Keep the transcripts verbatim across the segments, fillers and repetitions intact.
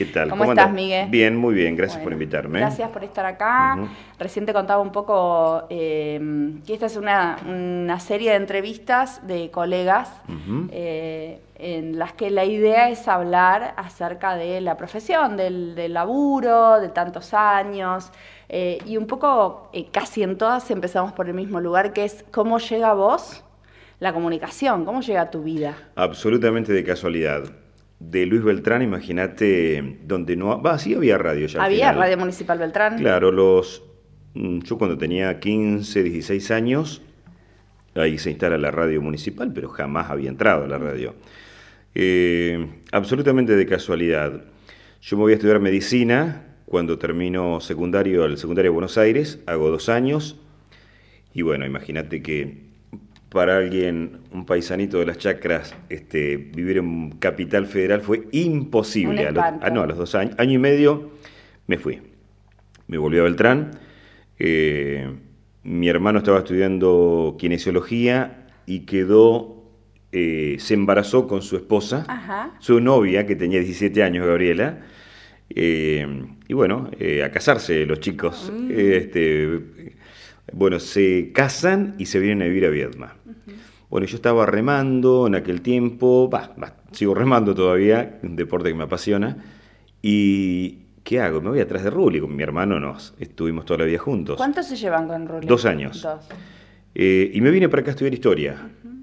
¿Qué tal? ¿Cómo, ¿Cómo estás, andás? Miguel? Bien, muy bien, gracias Bueno, por invitarme. gracias por estar acá. Ujú. Recién te contaba un poco eh, que esta es una, una serie de entrevistas de colegas Ujú. eh, en las que la idea es hablar acerca de la profesión, del, del laburo, de tantos años. Eh, y un poco, eh, casi en todas empezamos por el mismo lugar, que es cómo llega a vos la comunicación, cómo llega a tu vida. Absolutamente de casualidad. De Luis Beltrán, imagínate, donde no... Va, sí había radio ya al ¿Había final. Radio Municipal Beltrán? Claro, los... mm, yo cuando tenía quince, dieciséis años, ahí se instala la radio municipal, pero jamás había entrado a la radio. Eh, absolutamente de casualidad. Yo me voy a estudiar medicina cuando termino secundario, el secundario de Buenos Aires, hago dos años, y bueno, imagínate que para alguien, un paisanito de las chacras, este, vivir en Capital Federal fue Un imposible. A los, ah, espanto. no, a los dos años, año y medio me fui. Me volví a Beltrán. eh, Mi hermano estaba estudiando kinesiología y quedó, eh, se embarazó con su esposa, Ajá. su novia, que tenía diecisiete años, Gabriela. eh, y bueno, eh, a casarse los chicos. Mm. Este, bueno, se casan y se vienen a vivir a Viedma. Bueno, yo estaba remando en aquel tiempo, bah, bah, sigo remando todavía, un deporte que me apasiona. ¿Y qué hago? Me voy atrás de Ruli, con mi hermano nos estuvimos toda la vida juntos. ¿Cuántos se llevan con Ruli? Dos años. Dos. Eh, y me vine para acá a estudiar historia.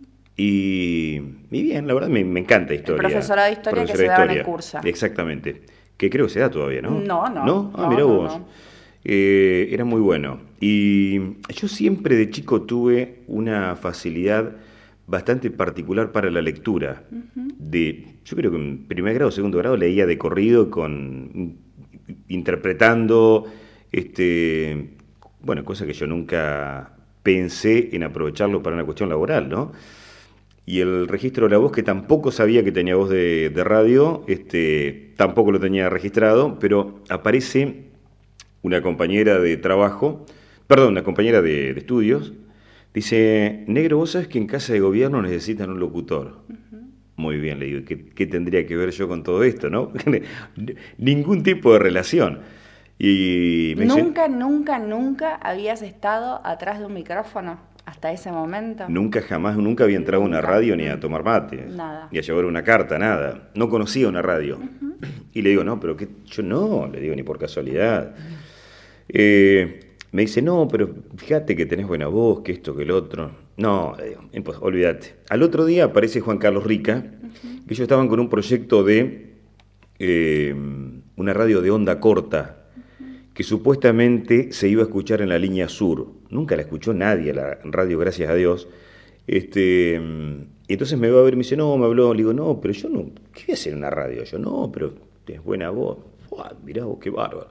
Y, y bien, la verdad me, me encanta El historia. profesorado de historia que Profesor se de daba en el historia. curso. Exactamente. Que creo que se da todavía, ¿no? No, no. ¿No? Ah, No, mirá no, vos. no. Eh, era muy bueno. Y yo siempre de chico tuve una facilidad bastante particular para la lectura. De, yo creo que en primer grado, segundo grado leía de corrido con interpretando, este, bueno, cosa que yo nunca pensé en aprovecharlo para una cuestión laboral, ¿no? Y el registro de la voz, que tampoco sabía que tenía voz de, de radio, este, tampoco lo tenía registrado, pero aparece una compañera de trabajo, perdón, una compañera de, de estudios, dice, negro, vos sabés que en casa de gobierno necesitan un locutor. Muy bien, le digo, ¿qué, qué tendría que ver yo con todo esto, no? Ningún tipo de relación. Y me dice, ¿Nunca, nunca, nunca habías estado atrás de un micrófono hasta ese momento? nunca jamás, nunca había entrado a una Nunca. radio ni a tomar mate, Nada. ni a llevar una carta, nada. No conocía una radio. Y le digo, no, pero que yo no, le digo, ni por casualidad. Eh, me dice, no, pero fíjate que tenés buena voz, que esto, que el otro. No, le digo, impos- olvídate. Al otro día aparece Juan Carlos Rica, que ellos estaban con un proyecto de eh, una radio de onda corta, que supuestamente se iba a escuchar en la línea sur. Nunca la escuchó nadie la radio, gracias a Dios. Este, y entonces me va a ver y me dice, no, me habló. Le digo, no, pero yo no, ¿qué voy a hacer en una radio? Yo, no, pero tienes buena voz. Uah, mirá vos, qué bárbaro.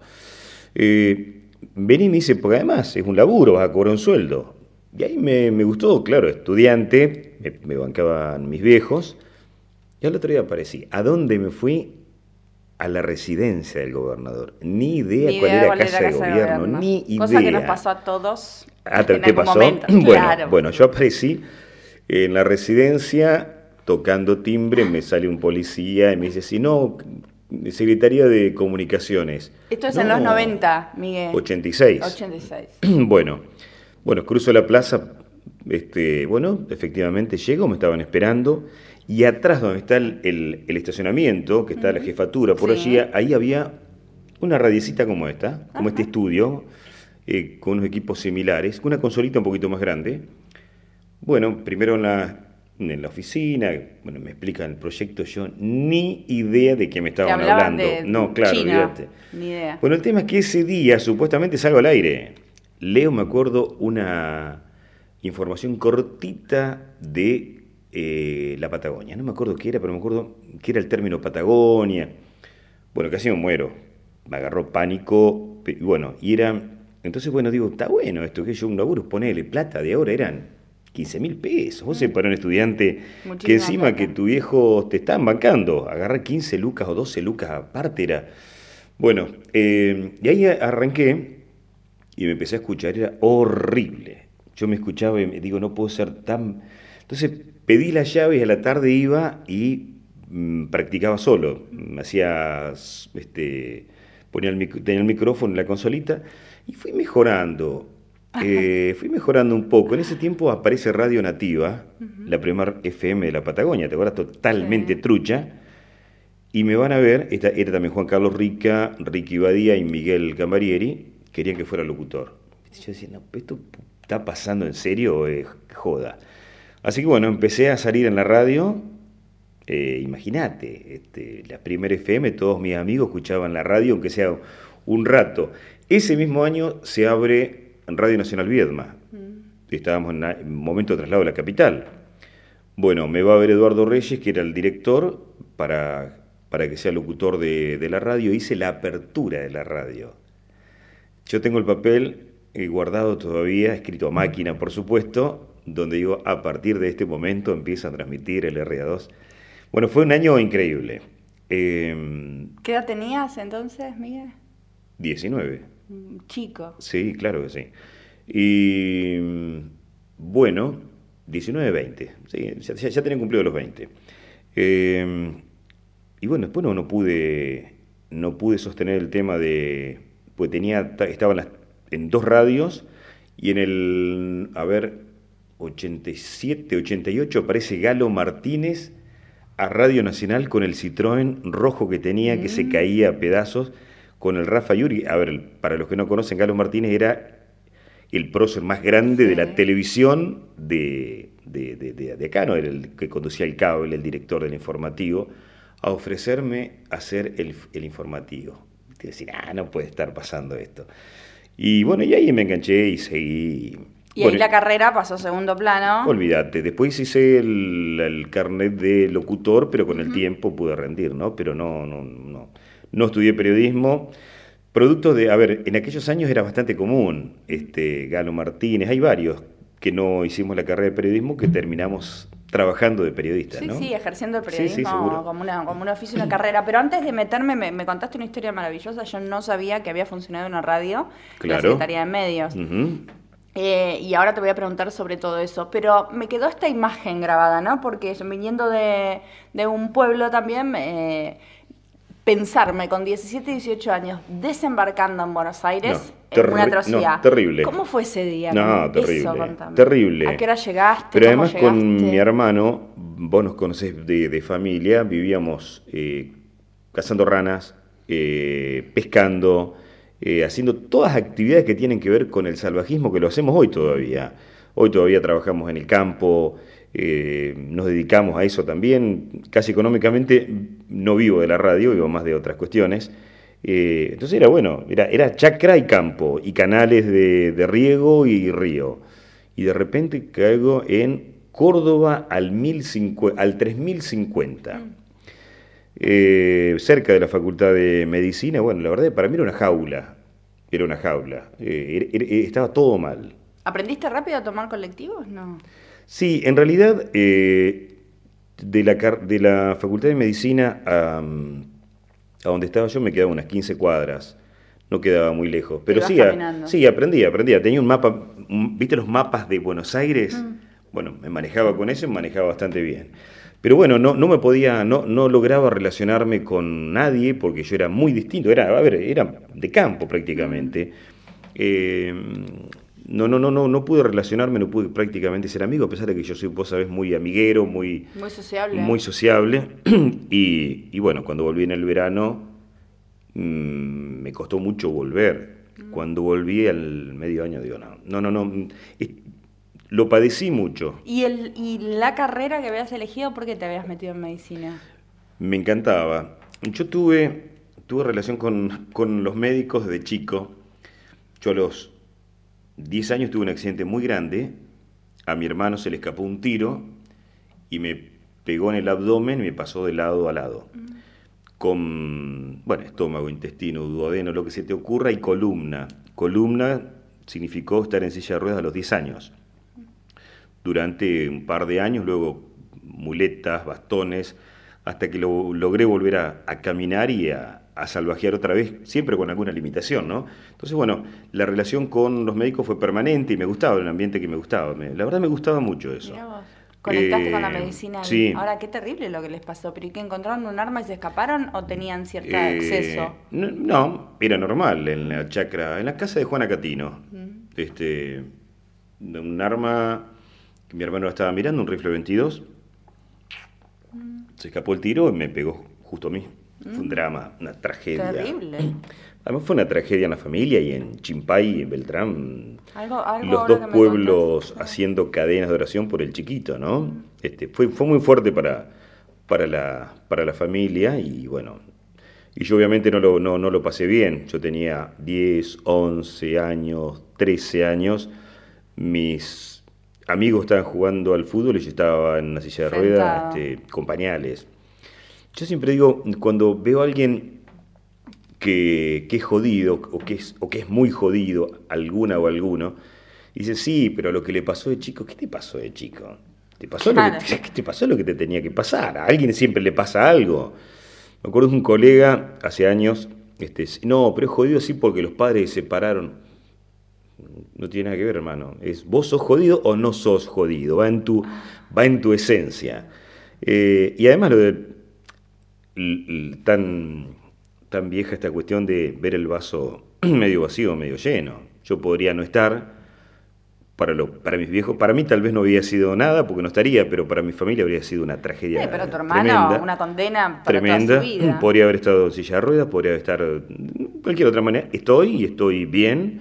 Eh, Vení y me dice, porque además es un laburo, vas a cobrar un sueldo. Y ahí me, me gustó, claro, estudiante, me, me bancaban mis viejos. Y al otro día aparecí. ¿A dónde me fui? A la residencia del gobernador. Ni idea Ni cuál idea era cuál casa era de casa de gobierno, gobierno. ni idea. Cosa que nos pasó a todos Ah, ¿te, en te algún pasó? momento. Bueno, Claro. bueno, yo aparecí en la residencia tocando timbre, me sale un policía y me dice, si no, Secretaría de Comunicaciones. Esto es No, en los noventa, Miguel. ochenta y seis. ochenta y seis. Bueno, bueno, cruzo la plaza, este, bueno, efectivamente llego, me estaban esperando, y atrás donde está el, el- el estacionamiento, que está la jefatura, por Sí. allí, ahí había una radiecita como esta, como este Ajá. estudio, eh, con unos equipos similares, con una consolita un poquito más grande. Bueno, primero en la, en la oficina, bueno, me explican el proyecto, yo ni idea de qué me Te estaban hablaban hablando. de No, claro, chino. olvídate. Ni idea. Bueno, el tema es que ese día supuestamente salgo al aire. Leo, me acuerdo, una información cortita de eh, la Patagonia. No me acuerdo qué era, pero me acuerdo que era el término Patagonia. Bueno, casi me muero. Me agarró pánico. pe- Bueno, y era... Entonces, bueno, digo, está bueno esto, que yo un laburo, ponele plata de ahora, eran quince mil pesos. Vos sé, para un estudiante que Muchísima encima plata. que tu viejo te están bancando, agarrar quince lucas o doce lucas aparte era... Bueno, eh, y ahí arranqué y me empecé a escuchar, era horrible. Yo me escuchaba y me digo, no puedo ser tan... Entonces pedí las llaves, a la tarde iba y mm, practicaba solo, me hacía, este, ponía el, mic- tenía el micrófono en la consolita y fui mejorando, eh, fui mejorando un poco. En ese tiempo aparece Radio Nativa, la primer F M de la Patagonia, ¿te acuerdas? Totalmente Sí. trucha. Y me van a ver, esta- era también Juan Carlos Rica, Ricky Badía y Miguel Cambarieri, querían que fuera locutor. Yo decía, no, ¿esto está pasando en serio o es joda? Así que bueno, empecé a salir en la radio, eh, imagínate, este, la primera F M, todos mis amigos escuchaban la radio, aunque sea un rato. Ese mismo año se abre Radio Nacional Viedma, estábamos en un momento de traslado a la capital. Bueno, me va a ver Eduardo Reyes, que era el director, para, para que sea locutor de, de la radio. Hice la apertura de la radio. Yo tengo el papel eh, guardado todavía, escrito a máquina, por supuesto, donde digo, a partir de este momento empieza a transmitir el R A dos. Bueno, fue un año increíble. Eh, ¿Qué edad tenías entonces, Miguel? diecinueve. Mm, Chico. Sí, claro que sí. Y mm, bueno, diecinueve, veinte. Sí, ya, ya- ya tenía cumplido los veinte. Eh, y bueno, después no, no pude, no pude sostener el tema de, pues tenía, ta- estaba en, las- en dos radios y en el, a ver, ochenta y siete, ochenta y ocho aparece Galo Martínez a Radio Nacional con el Citroën rojo que tenía, que se caía a pedazos, con el Rafa Yuri. A ver, para los que no conocen, Galo Martínez era el prócer más grande de la Sí. televisión de, de, de, de- de acá, ¿no? Era el que conducía el cable, el director del informativo, a ofrecerme hacer el, el informativo. Y decir, ah, no puede estar pasando esto. Y bueno, y ahí me enganché y seguí. Y Bueno, ahí la carrera pasó a segundo plano. olvídate, después hice el, el carnet de locutor, pero con el tiempo pude rendir, ¿no? Pero no, no, no, no estudié periodismo. Producto de, a ver, en aquellos años era bastante común, este, Galo Martínez, hay varios que no hicimos la carrera de periodismo que terminamos trabajando de periodistas, Sí, ¿no? sí, ejerciendo el Sí, periodismo sí, seguro. como, una, como un oficio, una carrera. Pero antes de meterme, me, me contaste una historia maravillosa. Yo no sabía que había funcionado una radio en la Claro. Secretaría de Medios. Ujú. Eh, y ahora te voy a preguntar sobre todo eso. Pero me quedó esta imagen grabada, ¿no? Porque yo, viniendo de, de un pueblo también, eh, pensarme con diecisiete, dieciocho años desembarcando en Buenos Aires No, en una terri- atrocidad. no, terrible. ¿Cómo fue ese día? No, ¿Cómo- terrible, Eso, contame. terrible. ¿A qué hora llegaste? Pero ¿Cómo además con llegaste? mi hermano, vos nos conocés de, de familia, vivíamos eh, cazando ranas, eh, pescando, eh, haciendo todas actividades que tienen que ver con el salvajismo, que lo hacemos hoy todavía. Hoy todavía trabajamos en el campo, eh, nos dedicamos a eso también, casi económicamente no vivo de la radio, vivo más de otras cuestiones. Eh, entonces era bueno, era, era chacra y campo, y canales de, de riego y río. Y de repente caigo en Córdoba al, mil cincuenta, al tres mil cincuenta, eh, cerca de la Facultad de Medicina. Bueno, la verdad, para mí era una jaula, era una jaula, eh, era- era- estaba todo mal. ¿Aprendiste rápido a tomar colectivos? No. Sí, en realidad, eh, de la, car- de la Facultad de Medicina a, mm, a donde estaba yo me quedaba unas quince cuadras, no quedaba muy lejos. Pero ibas sí, a- caminando. sí, aprendí, aprendí. Tenía un mapa, un- ¿viste los mapas de Buenos Aires? Bueno, me manejaba con eso y me manejaba bastante bien. Pero bueno, no, no me podía, no, no lograba relacionarme con nadie porque yo era muy distinto, era, a ver, era de campo prácticamente. Eh, no, no, no, no, no pude relacionarme, no pude prácticamente ser amigo, a pesar de que yo soy, vos sabés, muy amiguero, muy, Muy sociable. muy sociable. Y, y bueno, cuando volví en el verano, mm, me costó mucho volver. Cuando volví al medio año, digo, no, no, no, no, es- lo padecí mucho. ¿Y, el, ¿Y la carrera que habías elegido, por qué te habías metido en medicina? Me encantaba. Yo tuve, tuve relación con, con los médicos desde chico. Yo a los diez años tuve un accidente muy grande. A mi hermano se le escapó un tiro y me pegó en el abdomen y me pasó de lado a lado. Con, bueno, estómago, intestino, duodeno, lo que se te ocurra, y columna. Columna significó estar en silla de ruedas a los diez años. Durante un par de años, luego muletas, bastones, hasta que lo, logré volver a, a caminar y a, a salvajear otra vez, siempre con alguna limitación, ¿no? Entonces, bueno, la relación con los médicos fue permanente y me gustaba, el ambiente que me gustaba. Me- la verdad me gustaba mucho eso. Mirá vos. Conectaste Eh, con la medicina. sí. Ahora, qué terrible lo que les pasó. ¿Pero y que encontraron un arma y se escaparon o tenían cierto Eh, acceso? no, no, era normal en la chacra, en la casa de Juana Catino. Este, un arma que mi hermano estaba mirando, un rifle veintidós. Se escapó el tiro y me pegó justo a mí. Fue un drama, una tragedia. Terrible. Además fue una tragedia en la familia y en Chimpay y en Beltrán. Algo, algo Los ahora dos que me pueblos contás. haciendo cadenas de oración por el chiquito, ¿no? Este, fue, fue muy fuerte para, para, la, para la familia y bueno, y yo obviamente no lo, no, no lo pasé bien. Yo tenía diez, once años, trece años. Mis amigos estaban jugando al fútbol y yo estaba en una silla de ruedas Sentado. este, con pañales. Yo siempre digo, cuando veo a alguien que, que es jodido o que es, o que es muy jodido, alguna o alguno, y dice, sí, pero lo que le pasó de chico, ¿qué te pasó de chico? ¿Te pasó, Claro. lo que te, ¿qué te pasó lo que te tenía que pasar? A alguien siempre le pasa algo. Me acuerdo de un colega hace años, este, no, pero es jodido sí porque los padres se separaron. No tiene nada que ver, hermano. Es vos sos jodido o no sos jodido. Va en tu, va en tu esencia. Eh, y además lo de l- l- tan, tan vieja esta cuestión de ver el vaso medio vacío o medio lleno. Yo podría no estar. Para, lo, para mis viejos, para mí tal vez no había sido nada porque no estaría, pero para mi familia habría sido una Sí, tragedia pero tu hermano, tremenda. una condena para toda Tremenda. su vida. Podría haber estado en silla de ruedas, podría haber estado de cualquier otra manera. Estoy y estoy bien.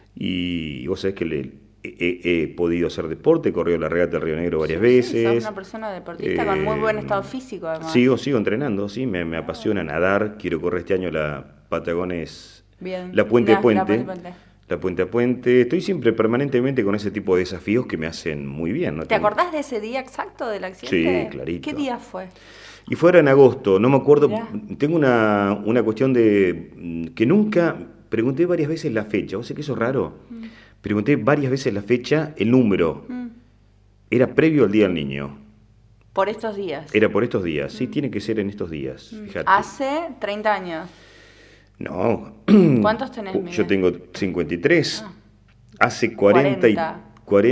Y vos sabés que le, he, he- he podido hacer deporte, he corrido la regata del Río Negro varias Sí, sí, sos veces. una persona deportista con muy buen estado físico, además. Sigo, sigo entrenando, sí, me, me apasiona nadar. Quiero correr este año la Patagones, Bien. la Puente a La- la Puente. Puente a Puente. La Puente a Puente. Estoy siempre permanentemente con ese tipo de desafíos que me hacen muy bien, ¿no? ¿Te Tengo- acordás de ese día exacto del accidente? Sí, clarito. ¿Qué día fue? Y fuera en agosto, no me acuerdo, Mirá. tengo una, una cuestión de mm, que nunca, pregunté varias veces la fecha, vos sé que eso es raro, pregunté varias veces la fecha, el número, Mm. era previo al Día del Niño, Por estos días. era por estos días, sí, tiene que ser en estos días, fíjate. Hace treinta años. No, ¿Cuántos tenés, yo Miguel? tengo cincuenta y tres, hace cuarenta, y- cuarenta.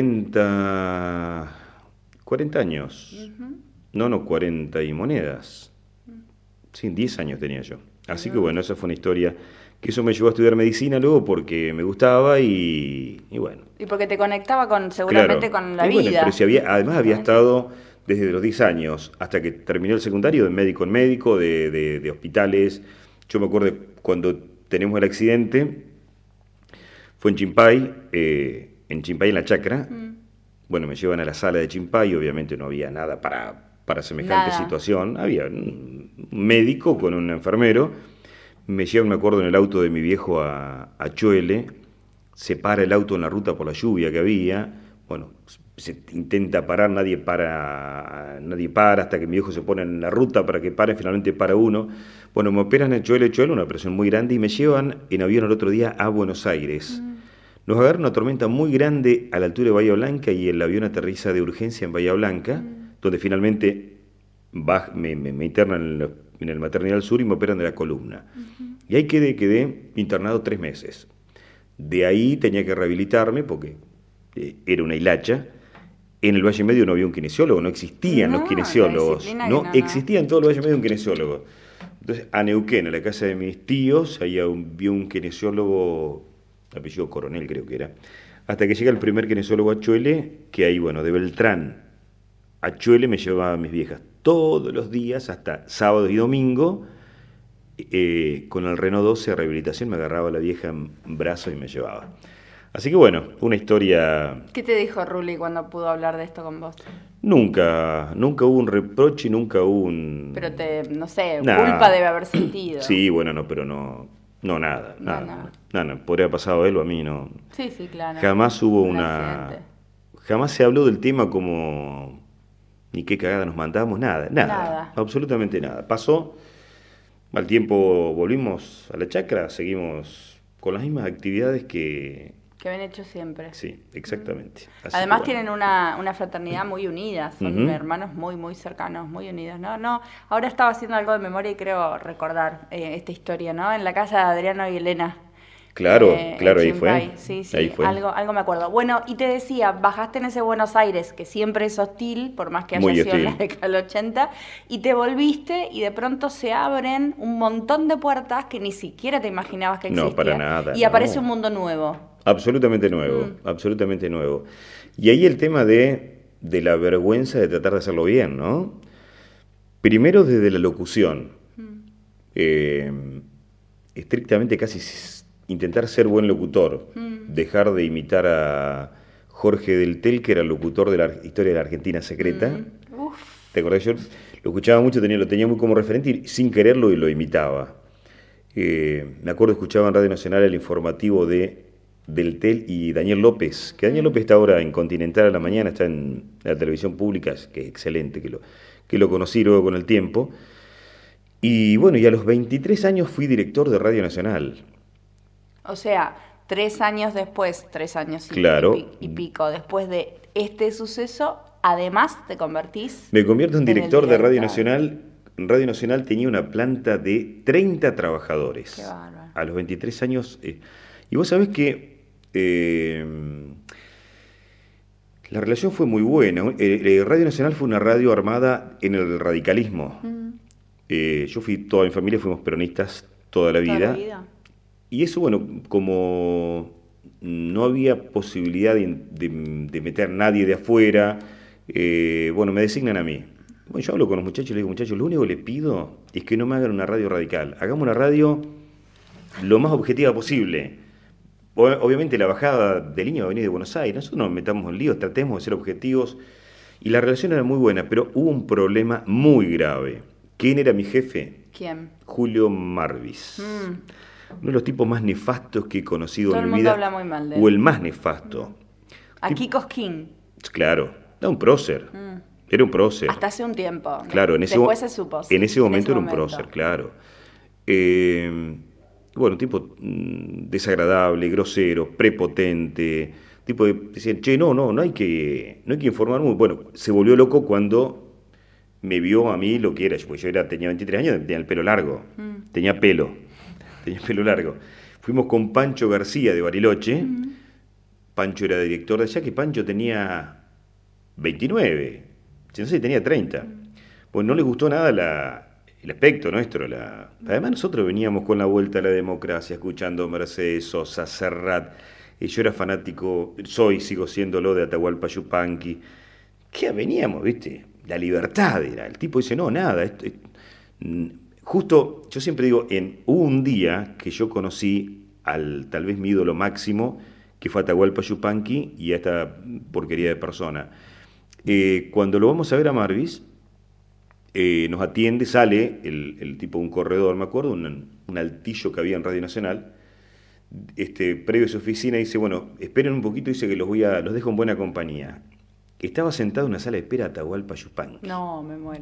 cuarenta, cuarenta años, no, no, cuarenta y monedas. Sí, diez años tenía yo. Así que bueno, esa fue una historia que eso me llevó a estudiar medicina luego porque me gustaba y, y bueno. Y porque te conectaba con, seguramente, Claro. con la Y bueno, vida. pero si había, además había Seguramente. estado desde los diez años hasta que terminó el secundario de médico en médico, de, de- de hospitales. Yo me acuerdo cuando tenemos el accidente, fue en Chimpay, eh, en Chimpay en la chacra. Bueno, me llevan a la sala de Chimpay, obviamente no había nada para, para semejante Nada. situación. Había un médico con un enfermero. Me llevan, me acuerdo, en el auto de mi viejo a, a Chuele. Se para el auto en la ruta por la lluvia que había. Bueno, se intenta parar, nadie para, nadie para hasta que mi viejo se pone en la ruta para que pare, finalmente para uno. Bueno, me operan en Chuele, Chuele, una operación muy grande, y me llevan en avión el otro día a Buenos Aires. Nos agarra una tormenta muy grande a la altura de Bahía Blanca y el avión aterriza de urgencia en Bahía Blanca, donde finalmente baj- me, me- me internan en el, en el Maternidad Sur y me operan de la columna. Y ahí quedé, quedé internado tres meses. De ahí tenía que rehabilitarme porque eh, era una hilacha. En el Valle Medio no había un kinesiólogo, no existían No, los la kinesiólogos. disciplina que No, no, no. existía en todo el Valle Medio un kinesiólogo. Entonces, a Neuquén, a la casa de mis tíos, ahí había un kinesiólogo, apellido Coronel creo que era, hasta que llega el primer kinesiólogo a Chuele, que ahí, bueno, de Beltrán a Chuele me llevaba a mis viejas todos los días, hasta sábado y domingo, eh, con el Renault doce a rehabilitación, me agarraba la vieja en brazos y me llevaba. Así que bueno, una historia. ¿Qué te dijo Ruli cuando pudo hablar de esto con vos? Nunca, nunca hubo un reproche, nunca hubo un. Pero te, no sé, Nah. culpa debe haber sentido. Sí, bueno, no, pero no, no nada, No, nada, nada. nada, nada, podría haber pasado a él o a mí, no. Sí, sí, claro. Jamás hubo Un una, accidente. jamás se habló del tema como ni qué cagada nos mandamos, nada, nada, Nada. absolutamente nada. Pasó, al tiempo volvimos a la chacra, seguimos con las mismas actividades que, Que habían hecho siempre. sí, exactamente. Así Además que bueno. tienen una, una fraternidad muy unida, son Ujú. hermanos muy, muy cercanos, muy unidos, ¿no? No, ahora estaba haciendo algo de memoria y creo recordar eh, esta historia, ¿no? En la casa de Adriano y Elena, Claro, eh, claro, en ahí fue. Chimpay. Sí, sí, Ahí fue. algo, algo me acuerdo. Bueno, y te decía, bajaste en ese Buenos Aires, que siempre es hostil, por más que haya Muy sido en la hostil. década del ochenta, y te volviste y de pronto se abren un montón de puertas que ni siquiera te imaginabas que No, para existían. nada, Y aparece un no. mundo nuevo. Absolutamente nuevo, Mm, absolutamente nuevo. Y ahí el tema de, de la vergüenza de tratar de hacerlo bien, ¿no? Primero desde la locución. Eh, estrictamente casi s- intentar ser buen locutor. Dejar de imitar a Jorge Del Tel, que era el locutor de la Ar- historia de la Argentina secreta. mm, uf, ¿Te acordás? Yo lo escuchaba mucho, tenía, lo tenía muy como referente y sin quererlo y lo imitaba. Eh, me acuerdo, escuchaba en Radio Nacional el informativo de Del Tel y Daniel López, que Daniel López está ahora en Continental a la mañana, está en la televisión pública, es- que es excelente, que lo, que lo conocí luego con el tiempo. Y bueno, y a los veintitrés años fui director de Radio Nacional. o sea, tres años después, tres años y, y pi- Claro, y pico después de este suceso, además te convertís me convierto en en el director de Radio director. Nacional. Radio Nacional tenía una planta de treinta Qué trabajadores. bárbaro. A los veintitrés años. eh, y vos sabés que eh, la relación fue muy buena. Eh, eh, Radio Nacional fue una radio armada en el radicalismo. Mm, Eh, yo fui, toda mi familia fuimos peronistas toda la toda la vida. vida. Y eso, bueno, como no había posibilidad de, de- de meter nadie de afuera, eh, bueno, me designan a mí. Bueno, yo hablo con los muchachos y les digo, muchachos, lo único que les pido es que no me hagan una radio radical. Hagamos una radio lo más objetiva posible. O- Obviamente la bajada de línea va a venir de Buenos Aires, nosotros no nos metamos en líos, tratemos de ser objetivos. Y la relación era muy buena, pero hubo un problema muy grave. ¿Quién era mi jefe? ¿Quién? Julio Marvis. Mm, Uno de los tipos más nefastos que he conocido todo en el mi mundo habla vida, muy mal de o él. el más nefasto. Tip- Aquí Cosquín. claro, era un prócer. Mm. Era un prócer. Hasta hace un tiempo. Claro, en ese, Después mo- se supo. Sí, en ese momento era un momento. prócer, claro. Eh, bueno, un tipo mm, desagradable, grosero, prepotente. Tipo de, decían, che, no, no, no hay que, no hay que informar muy. Bueno, se volvió loco cuando me vio a mí lo que era. Porque yo era, tenía veintitrés años, tenía el pelo largo. Mm. Tenía pelo. Tenía pelo largo. Fuimos con Pancho García de Bariloche. Mm. Pancho era director de allá, que Pancho tenía veintinueve. Si no sé, tenía treinta. Pues no les gustó nada la, el aspecto nuestro. La... Además, nosotros veníamos con la vuelta a la democracia, escuchando a Mercedes Sosa, Serrat. Y yo era fanático, soy, sigo siéndolo, de Atahualpa Yupanqui. ¿Qué veníamos, viste? La libertad era. El tipo dice, no, nada. Esto, esto- mm, Justo, yo siempre digo, en hubo un día que yo conocí al tal vez mi ídolo máximo, que fue Atahualpa Yupanqui y a esta porquería de persona. Eh, cuando lo vamos a ver a Marvis, eh, nos atiende, sale el, el tipo de un corredor, me acuerdo, un, un altillo que había en Radio Nacional, este, previo a su oficina, y dice, bueno, esperen un poquito, dice que los voy a, los dejo en buena compañía. Estaba sentado en una sala de espera Atahualpa Yupanqui. No, me muero.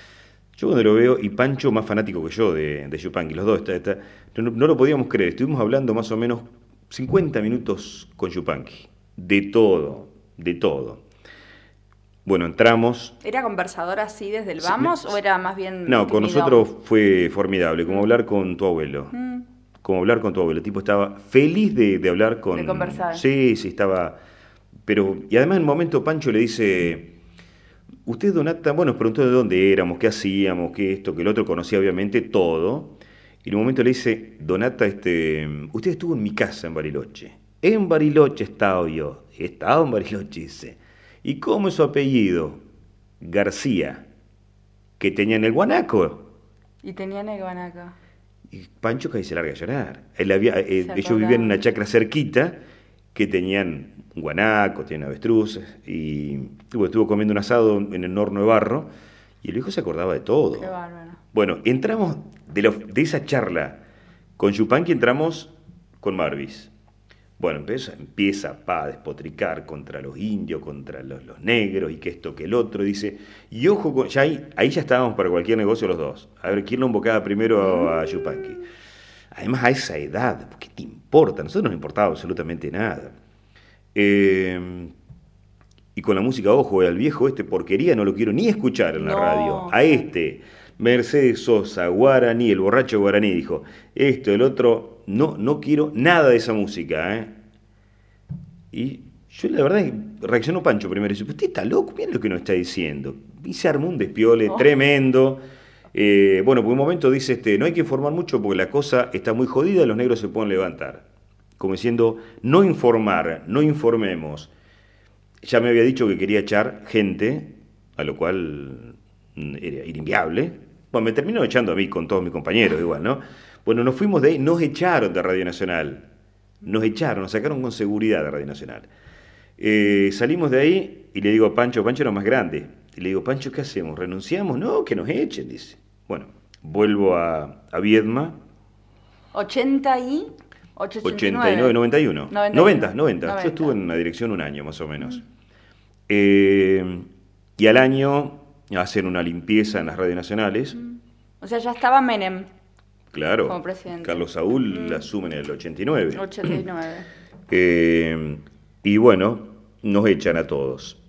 Yo cuando lo veo, y Pancho más fanático que yo de, de Yupanqui, los dos, está, está- no, no lo podíamos creer, estuvimos hablando más o menos cincuenta minutos con Yupanqui, de todo, de todo. Bueno, entramos. ¿Era conversador así desde el Sí, vamos no, o era más bien no, con tímido? nosotros fue formidable, como hablar con tu abuelo. Mm, Como hablar con tu abuelo. El tipo estaba feliz de, de hablar con... de conversar. Sí, sí, estaba... Pero, y además en un momento Pancho le dice, usted, Donata, bueno, nos preguntó de dónde éramos, qué hacíamos, qué esto, que el otro conocía obviamente todo. Y en un momento le dice, Donata, este, usted estuvo en mi casa en Bariloche. En Bariloche estaba yo. Estaba en Bariloche, dice. ¿Y cómo es su apellido? García, que tenía en el guanaco. Y tenían el guanaco. Y Pancho casi se larga a llorar. Él había, eh, Se ellos vivían en una acordaba. chacra cerquita que tenían un guanaco, tenían avestruces. Y bueno, estuvo comiendo un asado en el horno de barro y el viejo se acordaba de todo. Qué bárbaro. Bueno, entramos de, la- de esa charla con Yupanqui, entramos con Marvis. Bueno, empieza, empieza pa, a despotricar contra los indios, contra los, los negros, y que esto, que el otro, dice, y ojo, con- ya ahí, ahí ya estábamos para cualquier negocio los dos. A ver, ¿quién lo embocaba primero a, a Yupanqui? Además, a esa edad, ¿qué te importa? A nosotros no nos importaba absolutamente nada. Eh, y con la música, ojo, al viejo este porquería no lo quiero ni escuchar en la No, radio. A claro. este Mercedes Sosa, Guaraní, el borracho Guaraní, dijo, esto, el otro, no, no quiero nada de esa música, ¿eh? Y yo la verdad es que reaccionó Pancho primero y dice, usted está loco, miren lo que nos está diciendo. Y se armó un despiole oh. tremendo. Eh, bueno, por un momento dice, este, no hay que informar mucho porque la cosa está muy jodida, los negros se pueden levantar. Como diciendo, no informar, no informemos. Ya me había dicho que quería echar gente, a lo cual era inviable. Bueno, me terminó echando a mí con todos mis compañeros igual, ¿no? Bueno, nos fuimos de ahí, nos echaron de Radio Nacional. Nos echaron, nos sacaron con seguridad de Radio Nacional. Eh, salimos de ahí y le digo a Pancho, Pancho era más grande. Y le digo, Pancho, ¿qué hacemos? ¿Renunciamos? No, que nos echen, dice. Bueno, vuelvo a, a Viedma. ¿ochenta y? ochenta y nueve, noventa y uno. noventa, noventa, noventa. Yo estuve en la dirección un año más o menos. Mm. Eh, y al año hacen una limpieza en las radios nacionales. Mm. O sea, ya estaba Menem. Claro. Como presidente. Carlos Saúl mm. la asume en el ochenta y nueve. ochenta y nueve. Eh, y bueno, nos echan a todos.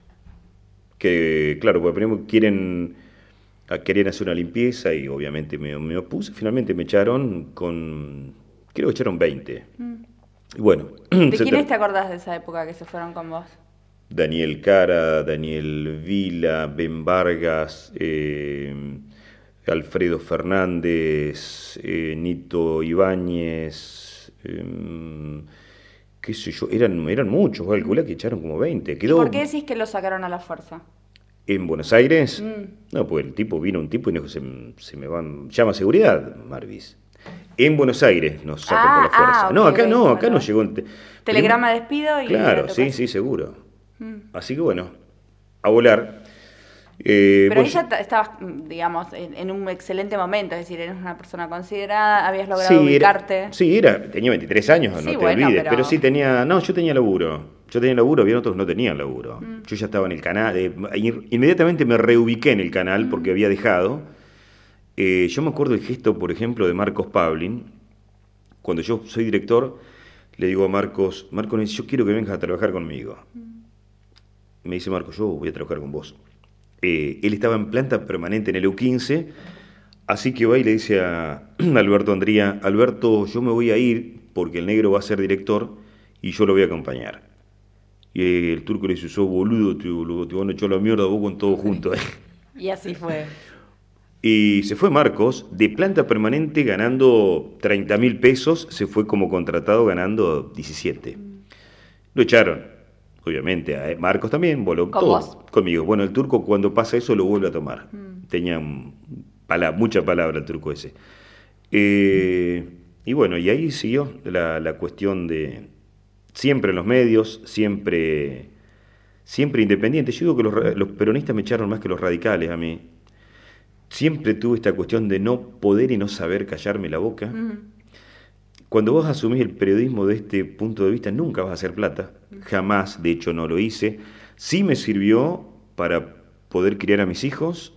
Que, claro, porque primero quieren, querían hacer una limpieza y obviamente me, me opuse. Finalmente me echaron con, creo que echaron veinte. Mm. Y bueno. ¿De quiénes te acordás de esa época que se fueron con vos? Daniel Cara, Daniel Vila, Ben Vargas, eh, Alfredo Fernández, eh, Nito Ibáñez, eh, qué sé yo, eran, eran muchos, calculá que echaron como veinte. Quedó... ¿Y por qué decís que lo sacaron a la fuerza? ¿En Buenos Aires? Mm. No, pues el tipo, vino un tipo y dijo, se, se me van, llama seguridad, Marvis. En Buenos Aires nos sacan ah, por la fuerza. Ah, no, okay, acá okay, no, bueno. acá nos llegó... Un te... Telegrama de despido y... Claro, sí, sí, seguro. Mm. Así que bueno, a volar. Eh, Pero vos... ahí ya estabas, digamos, en, en un excelente momento, es decir, eres una persona considerada, habías logrado sí, ubicarte. Era, sí, era, tenía veintitrés años, sí, no te bueno, olvides, pero... pero sí tenía, no, yo tenía laburo, yo tenía laburo, había otros no tenían laburo. Mm. Yo ya estaba en el canal, eh, inmediatamente me reubiqué en el canal mm. porque había dejado. Eh, yo me acuerdo el gesto, por ejemplo, de Marcos Pavlin, cuando yo soy director, le digo a Marcos, Marcos, yo quiero que vengas a trabajar conmigo. Mm. Me dice Marcos, yo voy a trabajar con vos. Eh, él estaba en planta permanente en el E U quince, así que va y le dice a Alberto Andría, Alberto, yo me voy a ir porque el negro va a ser director y yo lo voy a acompañar. Y eh, el turco le dice, sos boludo, te, boludo, te van a echar la mierda vos con todo junto. Y así fue. Y se fue Marcos, de planta permanente ganando treinta mil pesos, se fue como contratado ganando diecisiete. Lo echaron. Obviamente, a Marcos también voló ¿Con todo vos? Conmigo. Bueno, el turco cuando pasa eso lo vuelve a tomar. Mm. Tenía pala, mucha palabra el turco ese. Eh, y bueno, y ahí siguió la, la cuestión de siempre en los medios, siempre, siempre independiente. Yo digo que los, los peronistas me echaron más que los radicales a mí. Siempre tuve esta cuestión de no poder y no saber callarme la boca. Mm. Cuando vos asumís el periodismo de este punto de vista, nunca vas a hacer plata. Jamás, de hecho no lo hice. Sí me sirvió para poder criar a mis hijos.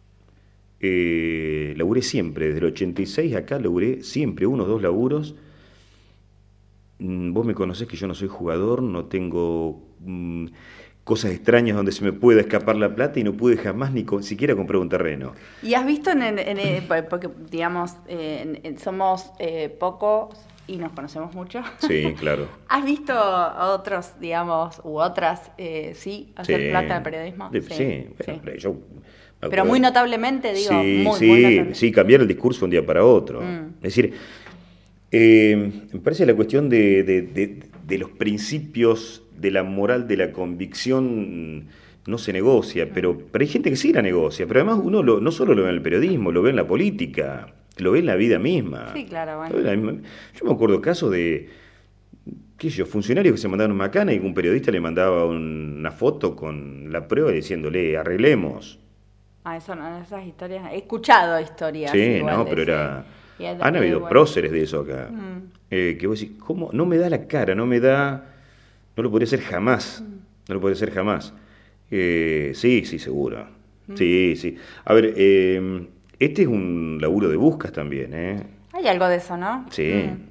Eh, laburé siempre, desde el ochenta y seis acá laburé siempre, unos dos laburos. Vos me conocés que yo no soy jugador, no tengo mmm, cosas extrañas donde se me pueda escapar la plata y no pude jamás ni co- siquiera comprar un terreno. ¿Y has visto, en, en, en porque digamos, eh, en, somos eh, pocos y nos conocemos mucho? Sí, claro. ¿Has visto a otros, digamos, u otras, eh, sí, hacer sí. plata del periodismo? Sí, sí, bueno, sí. Yo, pero muy notablemente, digo, sí, muy, sí, muy notablemente. Sí, cambiar el discurso un día para otro. Mm. Es decir, eh, me parece la cuestión de, de, de, de los principios de la moral, de la convicción, no se negocia, pero, pero hay gente que sí la negocia, pero además uno lo, no solo lo ve en el periodismo, lo ve en la política, lo ve en la vida misma. Sí, claro, bueno. Yo me acuerdo casos de, qué sé yo, funcionarios que se mandaron macana y un periodista le mandaba una foto con la prueba diciéndole, arreglemos. Ah, eso no, esas historias, he escuchado historias. Sí, igual no, pero era... Han habido bueno. próceres de eso acá. Mm. Eh, que vos decís, ¿cómo? No me da la cara, no me da... No lo podría hacer jamás, no lo podría hacer jamás. Eh, sí, sí, seguro. Mm. Sí, sí. A ver, eh, este es un laburo de buscas también, ¿eh? Hay algo de eso, ¿no? Sí. Mm.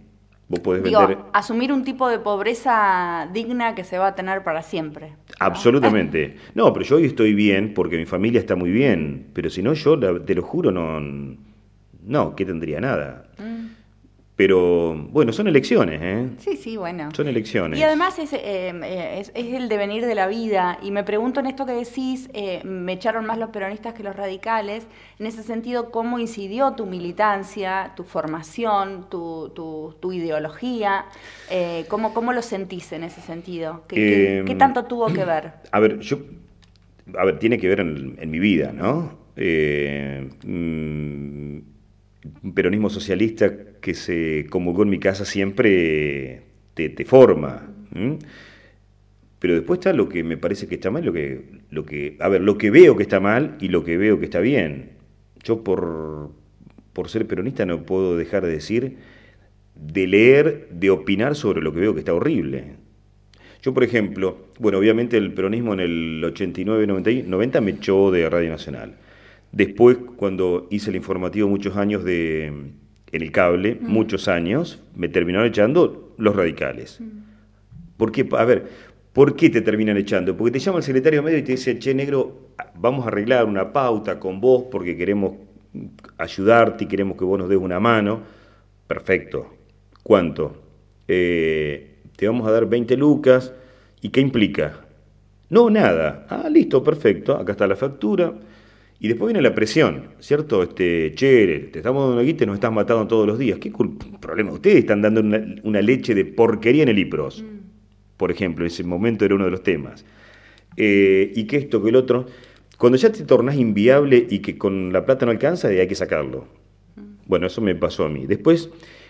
Vos podés Digo, vender... asumir un tipo de pobreza digna que se va a tener para siempre, ¿no? Absolutamente. No, pero yo hoy estoy bien porque mi familia está muy bien. Pero si no, yo la- te lo juro, no... No, que tendría nada. Mm. Pero, bueno, son elecciones, ¿eh? Sí, sí, bueno. Son elecciones. Y además es, eh, eh, es, es el devenir de la vida. Y me pregunto en esto que decís, eh, me echaron más los peronistas que los radicales. En ese sentido, ¿cómo incidió tu militancia, tu formación, tu, tu, tu ideología? Eh, ¿cómo, ¿Cómo lo sentís en ese sentido? ¿Qué, qué, Eh, qué tanto tuvo que ver? A ver, yo... A ver, tiene que ver en, en mi vida, ¿no? Eh, mm, un peronismo socialista que se convocó en mi casa siempre te, te forma. ¿M? Pero después está lo que me parece que está mal, lo que, lo que, a ver, lo que veo que está mal y lo que veo que está bien. Yo por, por ser peronista no puedo dejar de decir, de leer, de opinar sobre lo que veo que está horrible. Yo, por ejemplo, bueno, obviamente el peronismo en el ochenta y nueve, noventa me echó de Radio Nacional. Después, cuando hice el informativo muchos años de, en el cable, mm. muchos años, me terminaron echando los radicales. Mm. ¿Por qué? A ver, ¿por qué te terminan echando? Porque te llama el secretario de medio y te dice, che, negro, vamos a arreglar una pauta con vos porque queremos ayudarte y queremos que vos nos des una mano. Perfecto. ¿Cuánto? Eh... te vamos a dar veinte lucas, ¿y qué implica? No, nada. Ah, listo, perfecto, acá está la factura. Y después viene la presión, ¿cierto? Este, che, te estamos dando una guita y nos estás matando todos los días. ¿Qué problema? Ustedes están dando una, una leche de porquería en el IPROS, mm. por ejemplo, en ese momento era uno de los temas. Eh, y que esto, que el otro. Cuando ya te tornás inviable y que con la plata no alcanza, hay que sacarlo. Mm. Bueno, eso me pasó a mí. Después...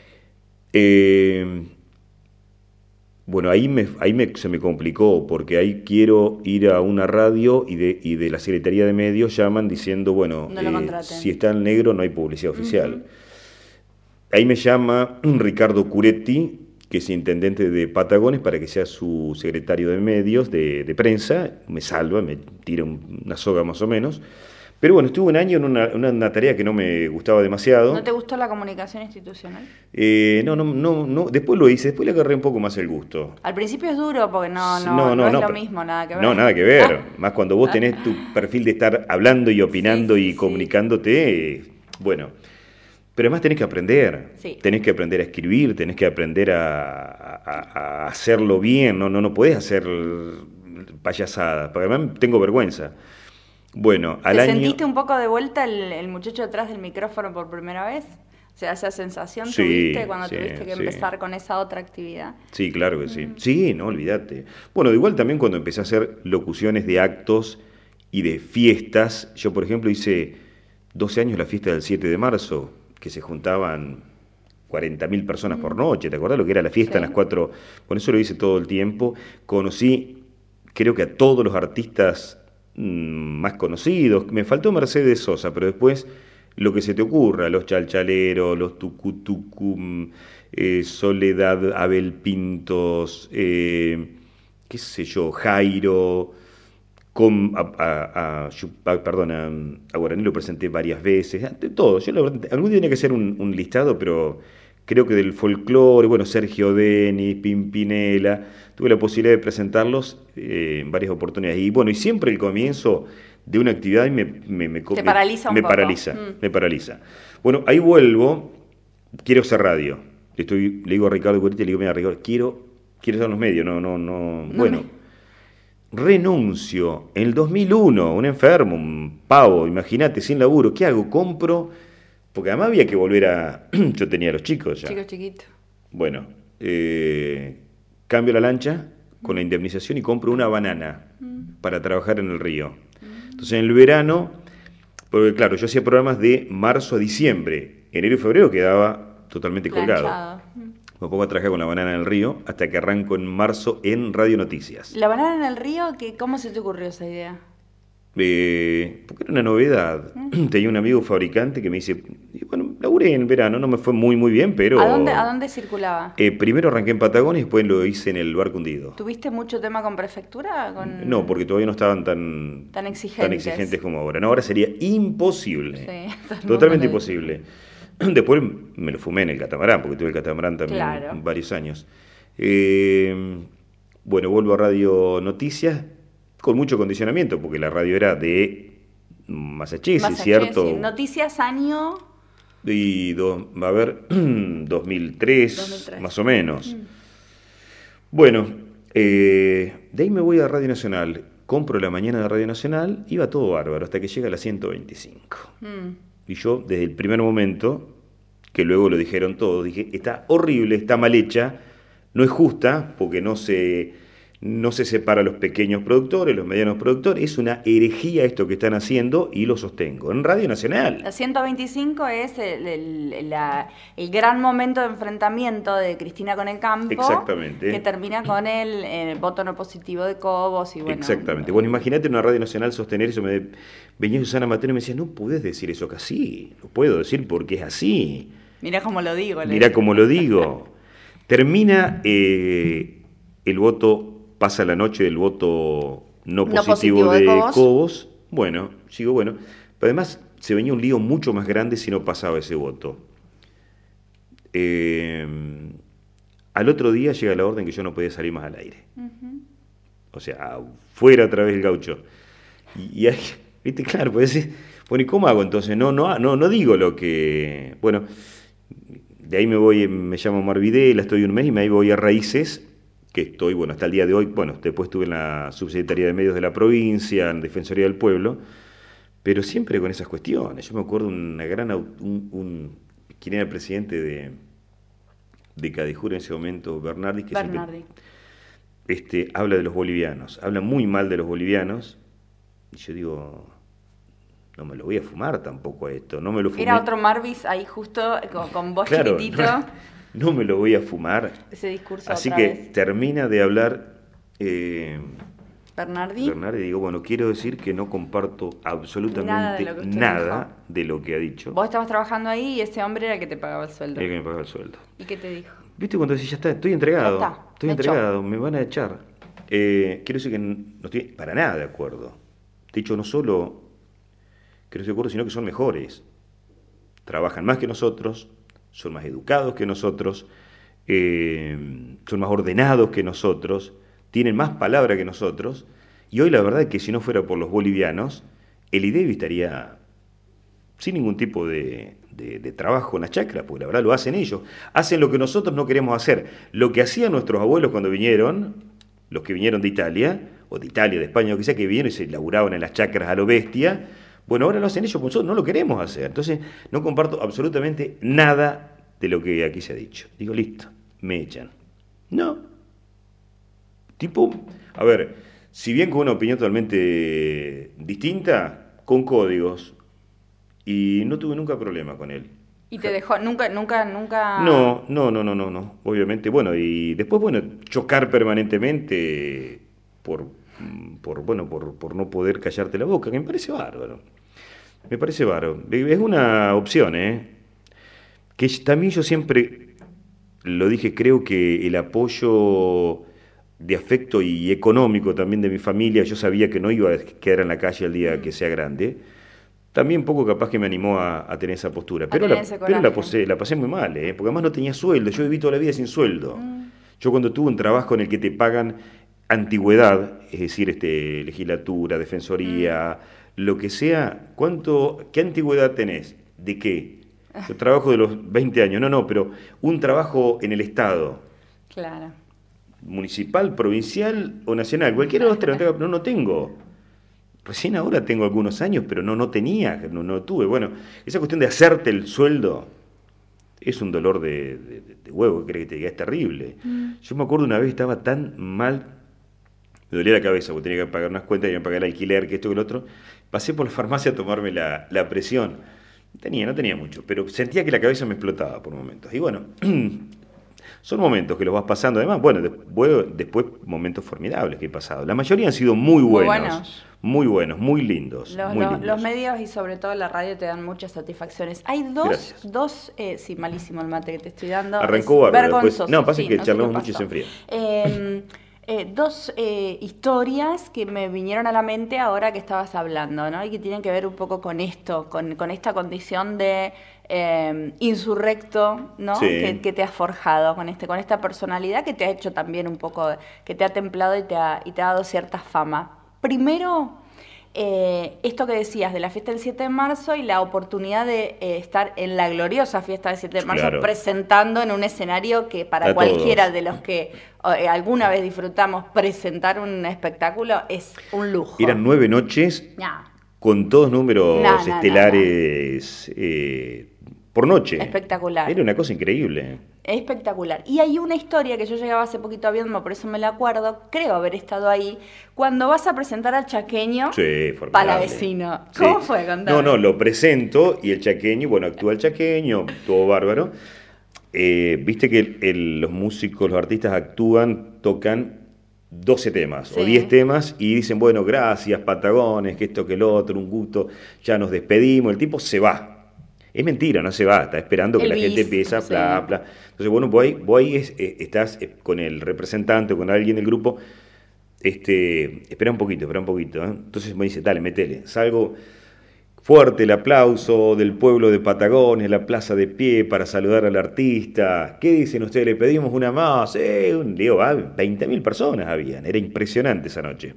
Eh, Bueno, ahí, me, ahí me, se me complicó, porque ahí quiero ir a una radio y de, y de la Secretaría de Medios llaman diciendo, bueno, no eh, si está en negro no hay publicidad oficial. Uh-huh. Ahí me llama Ricardo Curetti, que es intendente de Patagones, para que sea su secretario de Medios, de, de prensa, me salva, me tira un, una soga más o menos. Pero bueno, estuve un año en una, una, una tarea que no me gustaba demasiado. ¿No te gustó la comunicación institucional? Eh, no, no, no, no, después lo hice, después le agarré un poco más el gusto. Al principio es duro porque no, no, no, no, no es no, lo pero, mismo, nada que ver. No, nada que ver. Más cuando vos tenés tu perfil de estar hablando y opinando sí, sí, y comunicándote, sí. Bueno. Pero además tenés que aprender. Sí. Tenés que aprender a escribir, tenés que aprender a, a, a hacerlo bien, no, no, no podés hacer payasadas, porque además tengo vergüenza. Bueno, al ¿Te año... sentiste un poco de vuelta el, el muchacho detrás del micrófono por primera vez? O sea, esa sensación sí, tuviste cuando sí, tuviste que sí. empezar con esa otra actividad. Sí, claro que sí. Mm. Sí, no, olvídate. Bueno, igual también cuando empecé a hacer locuciones de actos y de fiestas, yo por ejemplo hice doce años la fiesta del siete de marzo, que se juntaban cuarenta mil personas mm. por noche, ¿te acordás lo que era la fiesta sí. en las cuatro? Con eso lo hice todo el tiempo. Conocí, creo que a todos los artistas más conocidos, me faltó Mercedes Sosa, pero después lo que se te ocurra, los Chalchaleros, los Tucutucum, eh, Soledad Abel Pintos, eh, qué sé yo, Jairo, con, a, a, a, a, perdón, a, a Guaraní lo presenté varias veces, de todo, yo la verdad, algún día tenía que hacer un, un listado, pero creo que del folclore, bueno, Sergio Denis, Pimpinela, tuve la posibilidad de presentarlos eh, en varias oportunidades. Y bueno, y siempre el comienzo de una actividad me, me, me, Te paraliza un me poco. paraliza, mm. me paraliza. Bueno, ahí vuelvo, quiero hacer radio. Le, estoy, le digo a Ricardo Curetti, le digo, mira, Ricardo, quiero, quiero estar en los medios, no, no, no, no bueno. Me... Renuncio, en el dos mil uno, un enfermo, un pavo, imagínate, sin laburo, ¿qué hago? Compro... Porque además había que volver a... Yo tenía a los chicos ya. Chicos chiquitos. Bueno, eh, cambio la lancha con la indemnización y compro una banana mm. para trabajar en el río. Mm. Entonces en el verano, porque claro, yo hacía programas de marzo a diciembre. Enero y febrero quedaba totalmente colgado. Planchado. Me pongo a trabajar con la banana en el río hasta que arranco en marzo en Radio Noticias. ¿La banana en el río? ¿Qué, ¿Cómo se te ocurrió esa idea? Eh, porque era una novedad. ¿Mm? Tenía un amigo fabricante que me dice, y bueno, laburé en verano, no me fue muy muy bien, pero... ¿A dónde, a dónde circulaba? Eh, primero arranqué en Patagones y después lo hice en el Barco Hundido. ¿Tuviste mucho tema con prefectura? Con... No, porque todavía no estaban tan, tan, exigentes. tan exigentes como ahora. No, ahora sería imposible. Sí, totalmente imposible. Después me lo fumé en el catamarán, porque tuve el catamarán también Claro. varios años. Eh, bueno, vuelvo a Radio Noticias con mucho condicionamiento, porque la radio era de Massachusetts, Massachusetts, ¿cierto? Noticias año Y do- va a ver, dos mil tres, dos mil tres. más o menos. Bueno, eh, de ahí me voy a Radio Nacional, compro la mañana de Radio Nacional, iba todo bárbaro, hasta que llega la ciento veinticinco. Mm. Y yo, desde el primer momento, que luego lo dijeron todos, dije, está horrible, está mal hecha, no es justa, porque no se, no se separa a los pequeños productores, los medianos productores, es una herejía esto que están haciendo, y lo sostengo. En Radio Nacional. La ciento veinticinco es el, el- la- el gran momento de enfrentamiento de Cristina con el campo. Exactamente. Que termina con el, eh, voto no positivo de Cobos y bueno. Exactamente. Bueno, imagínate una Radio Nacional sostener eso. Me, venía Susana Mateo y me decía, no podés decir eso casi, lo puedo decir porque es así. Mirá cómo lo digo. le Mirá digo. cómo lo digo. Termina eh, el voto, pasa la noche del voto no No positivo, positivo de de Cobos. Cobos. Bueno, sigo bueno. Pero además se venía un lío mucho más grande si no pasaba ese voto. Eh, al otro día llega la orden que yo no podía salir más al aire. Ujú. O sea, fuera a través del gaucho. Y, y ahí, viste, claro, pues decir, bueno, ¿y cómo hago entonces? No, no, no, no digo lo que. Bueno, de ahí me voy, me llamo Marvidela, estoy un mes y me ahí voy a Raíces, que estoy, bueno, hasta el día de hoy, bueno, después estuve en la Subsecretaría de Medios de la provincia, en Defensoría del Pueblo, pero siempre con esas cuestiones. Yo me acuerdo una gran, au- un, un quien era el presidente de, de Cadijura en ese momento, Bernardi, que siempre Bernardi. este, habla de los bolivianos, habla muy mal de los bolivianos, y yo digo, no me lo voy a fumar tampoco a esto, no me lo fumé. Era otro Marvis ahí justo con, con voz Claro, chiquitito. no, no me lo voy a fumar. Ese discurso Así otra que vez. termina de hablar eh, Bernardi. Bernardo y digo, bueno, quiero decir que no comparto absolutamente Nada de lo que usted nada dijo. de lo que ha dicho. Vos estabas trabajando ahí y ese hombre era el que te pagaba el sueldo. El que me paga el sueldo. ¿Y qué te dijo? ¿Viste cuando decís, ya está, estoy entregado? Ya está, estoy me entregado, me van a echar. Eh, quiero decir que no estoy para nada de acuerdo. De hecho, no solo que no estoy de acuerdo, sino que son mejores. Trabajan más que nosotros, son más educados que nosotros, eh, son más ordenados que nosotros, tienen más palabra que nosotros. Y hoy la verdad es que si no fuera por los bolivianos, el I D E B estaría sin ningún tipo de, de, de trabajo en la chacra, porque la verdad lo hacen ellos. Hacen lo que nosotros no queremos hacer. Lo que hacían nuestros abuelos cuando vinieron, los que vinieron de Italia, o de Italia, de España, o que sea, que vinieron y se laburaban en las chacras a lo bestia, bueno, ahora lo hacen ellos, porque nosotros no lo queremos hacer. Entonces, no comparto absolutamente nada de lo que aquí se ha dicho. Digo, listo, me echan. No. Tipo, a ver, si bien con una opinión totalmente distinta, con códigos, y no tuve nunca problema con él. ¿Y te dejó? Nunca, nunca, nunca. No, no, no, no, no, no. Obviamente, bueno, y después, bueno, chocar permanentemente por, por bueno, por, por no poder callarte la boca, que me parece bárbaro. Me parece bárbaro. Es una opción, ¿eh? Que también yo siempre lo dije, creo que el apoyo de afecto y económico también de mi familia, yo sabía que no iba a quedar en la calle el día que sea grande. También un poco capaz que me animó a, a tener esa postura. Pero, tener la, ese pero la, coraje. pasé, la pasé muy mal, ¿eh? Porque además no tenía sueldo. Yo viví toda la vida sin sueldo. Mm. Yo cuando tuve un trabajo en el que te pagan antigüedad, es decir, este, legislatura, defensoría, lo que sea, ¿cuánto, ¿qué antigüedad tenés? ¿De qué? Yo trabajo de los veinte años. No, no, pero un trabajo en el Estado, Claro. municipal, provincial o nacional. Cualquiera de los tres, no, tengo- no, no tengo. Recién ahora tengo algunos años, pero no, no tenía, no, no tuve. Bueno, esa cuestión de hacerte el sueldo es un dolor de, de, de huevo, que crees que te diga, es terrible. Mm. Yo me acuerdo una vez estaba tan mal, me dolía la cabeza, porque tenía que pagar unas cuentas, tenía que pagar el alquiler, que esto, que lo otro. Pasé por la farmacia a tomarme la, la presión. Tenía, no tenía mucho, pero sentía que la cabeza me explotaba por momentos. Y bueno, son momentos que los vas pasando. Además, bueno, después, después momentos formidables que he pasado. La mayoría han sido muy Muy buenos. buenos. Muy buenos, muy lindos. Los, muy los- lindos. los medios y sobre todo la radio te dan muchas satisfacciones. Hay dos, Gracias. dos, eh, sí, malísimo el mate que te estoy dando. Arrancó es bárbaro, después- vergonzoso. no, pasa sí, que no sé charlamos qué mucho y se pasó. enfría. Eh, Eh, dos eh, historias que me vinieron a la mente ahora que estabas hablando, ¿no? Y que tienen que ver un poco con esto, con, con esta condición de eh, insurrecto, ¿no? Que, Sí. que te has forjado, con, este, con esta personalidad que te ha hecho también un poco, que te ha templado y te ha, y te ha dado cierta fama. Primero, eh, esto que decías de la fiesta del siete de marzo y la oportunidad de eh, estar en la gloriosa fiesta del siete de marzo Claro. presentando en un escenario que para A cualquiera todos. de los que eh, alguna vez disfrutamos presentar un espectáculo es un lujo. Eran nueve noches Nah, con todos nah, números nah, nah, nah. estelares eh, por noche. Era Espectacular. una cosa increíble. Espectacular. Y hay una historia que yo llegaba hace poquito a Viedma, por eso me la acuerdo, creo haber estado ahí, cuando vas a presentar al chaqueño Sí, formidable. palavecino. Sí. ¿Cómo fue? Contame. No, no, lo presento y el chaqueño, bueno, actúa el chaqueño, todo bárbaro. Eh, Viste que el- el- los músicos, los artistas actúan, tocan doce temas Sí. o diez temas y dicen, bueno, gracias, Patagones, que esto, que lo otro, un gusto, ya nos despedimos, el tipo se va. Es mentira, no se va, está esperando que El la gente bis, empieza, sí. bla, bla. Entonces, bueno, vos ahí, vos ahí es- eh, estás eh, con el representante o con alguien del grupo, este, espera un poquito, espera un poquito, ¿eh? Entonces me dice, dale, metele. Salgo fuerte el aplauso del pueblo de Patagones, la plaza de pie para saludar al artista. ¿Qué dicen ustedes? Le pedimos una más. Eh, un digo, ah, veinte mil personas habían, era impresionante esa noche.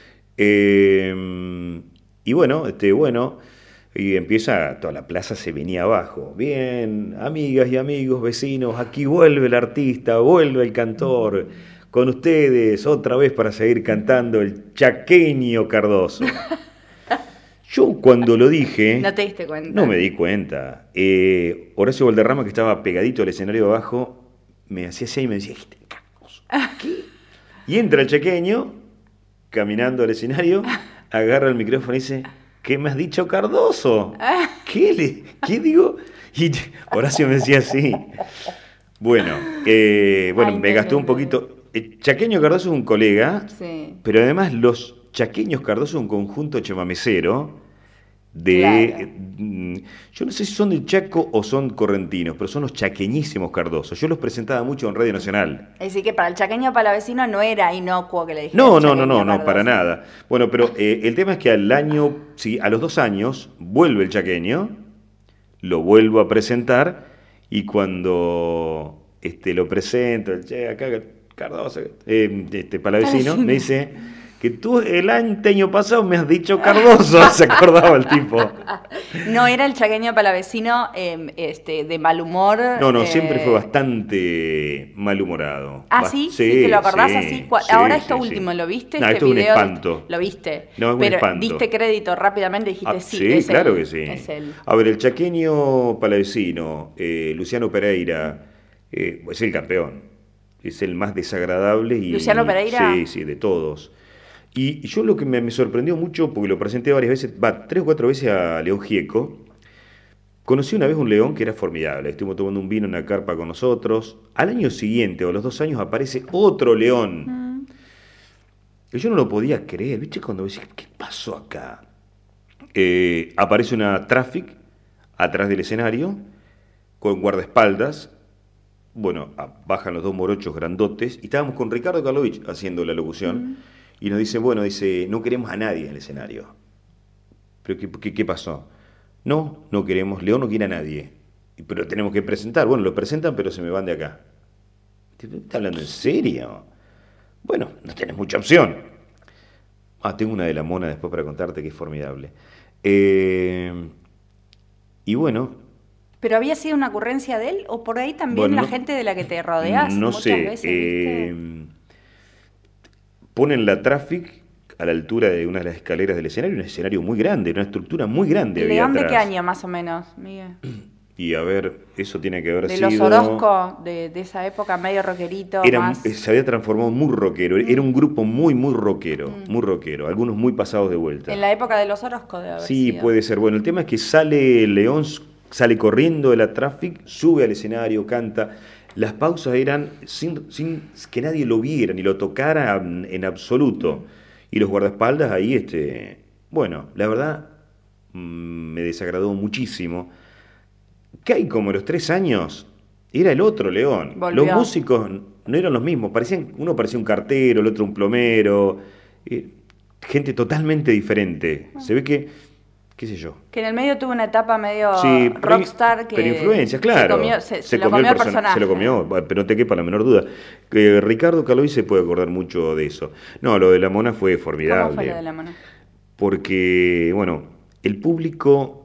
Eh, y bueno, este, bueno, y empieza, toda la plaza se venía abajo. Bien, amigas y amigos, vecinos, aquí vuelve el artista, vuelve el cantor. Con ustedes, otra vez para seguir cantando el Chaqueño Cardoso. Yo cuando lo dije, No te diste cuenta. no me di cuenta. Eh, Horacio Valderrama, que estaba pegadito al escenario abajo, me hacía así y me decía, "Este Cardoso, ¿qué?". Y entra el chaqueño, caminando al escenario, agarra el micrófono y dice, ¿qué me has dicho, Cardoso? ¿Qué le, qué digo? Y Horacio me decía así. Bueno, eh, bueno, Ay, me no, gastó no, un no. poquito. El Chaqueño Cardoso es un colega, Sí, pero además los Chaqueños Cardoso es un conjunto chamamecero de... claro. mm, yo no sé si son del Chaco o son correntinos, pero son los chaqueñísimos Cardoso. Yo los presentaba mucho en Radio Nacional. Es decir, que para el chaqueño palavecino no era inocuo que le dijeran No, no, no, chaqueño no, no, para Cardoso. nada. Bueno, pero eh, el tema es que al año, sí, a los dos años, vuelve el chaqueño, lo vuelvo a presentar, y cuando este, lo presento, el che, acá Cardoso, eh, este palavecino, me dice que tú el año pasado me has dicho Cardoso, se acordaba el tipo. No era el chaqueño palavecino eh, este, de mal humor. No, no, siempre fue eh, bastante malhumorado. Ah, Bast- ¿sí? ¿Sí te lo acordás sí, así? Cua- sí, Ahora esto sí, sí. último, ¿lo viste? No, Este esto es un video de- espanto. ¿Lo viste? No, es un Pero espanto. diste crédito rápidamente y dijiste Ah, sí, sí, es claro él, que sí. es él. A ver, el chaqueño palavecino, eh, Luciano Pereira, eh, es el campeón. Es el más desagradable y... ¿Luciano Pereira? Sí, sí, de todos. Y yo lo que me, me sorprendió mucho, porque lo presenté varias veces, va, tres o cuatro veces a León Gieco. Conocí una vez un león que era formidable. Estuvimos tomando un vino en una carpa con nosotros. Al año siguiente, o a los dos años, aparece otro león. Mm. Y yo no lo podía creer. ¿Viste? Cuando decís, ¿qué pasó acá? Eh, aparece una traffic atrás del escenario, con guardaespaldas. Bueno, a- bajan los dos morochos grandotes. Y estábamos con Ricardo Karlovich haciendo la locución. Mm. Y nos dice, bueno, dice, no queremos a nadie en el escenario. ¿Pero qué, qué, qué pasó? No, no queremos, León no quiere a nadie. Y, pero tenemos que presentar. Bueno, lo presentan, pero se me van de acá. ¿Estás hablando en serio? Bueno, no tenés mucha opción. Ah, tengo una de la mona después para contarte que es formidable. Eh, y bueno, ¿Pero había sido una ocurrencia de él? ¿O por ahí también bueno, la no, gente de la que te rodeas no muchas sé. veces, eh, viste? ponen la traffic a la altura de una de las escaleras del escenario, un escenario muy grande, una estructura muy grande había ¿León de atrás. qué año más o menos, Miguel? Y a ver, eso tiene que haber De sido... los Orozco, de, de esa época, medio rockerito, Era, más... se había transformado muy rockero, era un grupo muy, muy rockero, muy rockero, algunos muy pasados de vuelta. En la época de los Orozco debe haber Sí, sido. puede ser. Bueno, el tema es que sale León, sale corriendo de la traffic, sube al escenario, canta. Las pausas eran sin, sin que nadie lo viera ni lo tocara en absoluto. Y los guardaespaldas ahí, este, bueno, la verdad mm, me desagradó muchísimo. Que hay como a los tres años, Era el otro León. Volvió. Los músicos no eran los mismos. Parecían, uno parecía un cartero, el otro un plomero. Eh, gente totalmente diferente. Se ve que, qué sé yo. Que en el medio tuvo una etapa medio Sí, pero- rockstar que Pero influencias, claro. se, comió, se, se lo comió el person- personaje. Se lo comió, bueno, pero no te quepa la menor duda. Que Ricardo Caloy se puede acordar mucho de eso. No, lo de la Mona fue formidable. ¿Cómo fue lo de la mano? Porque, bueno, el público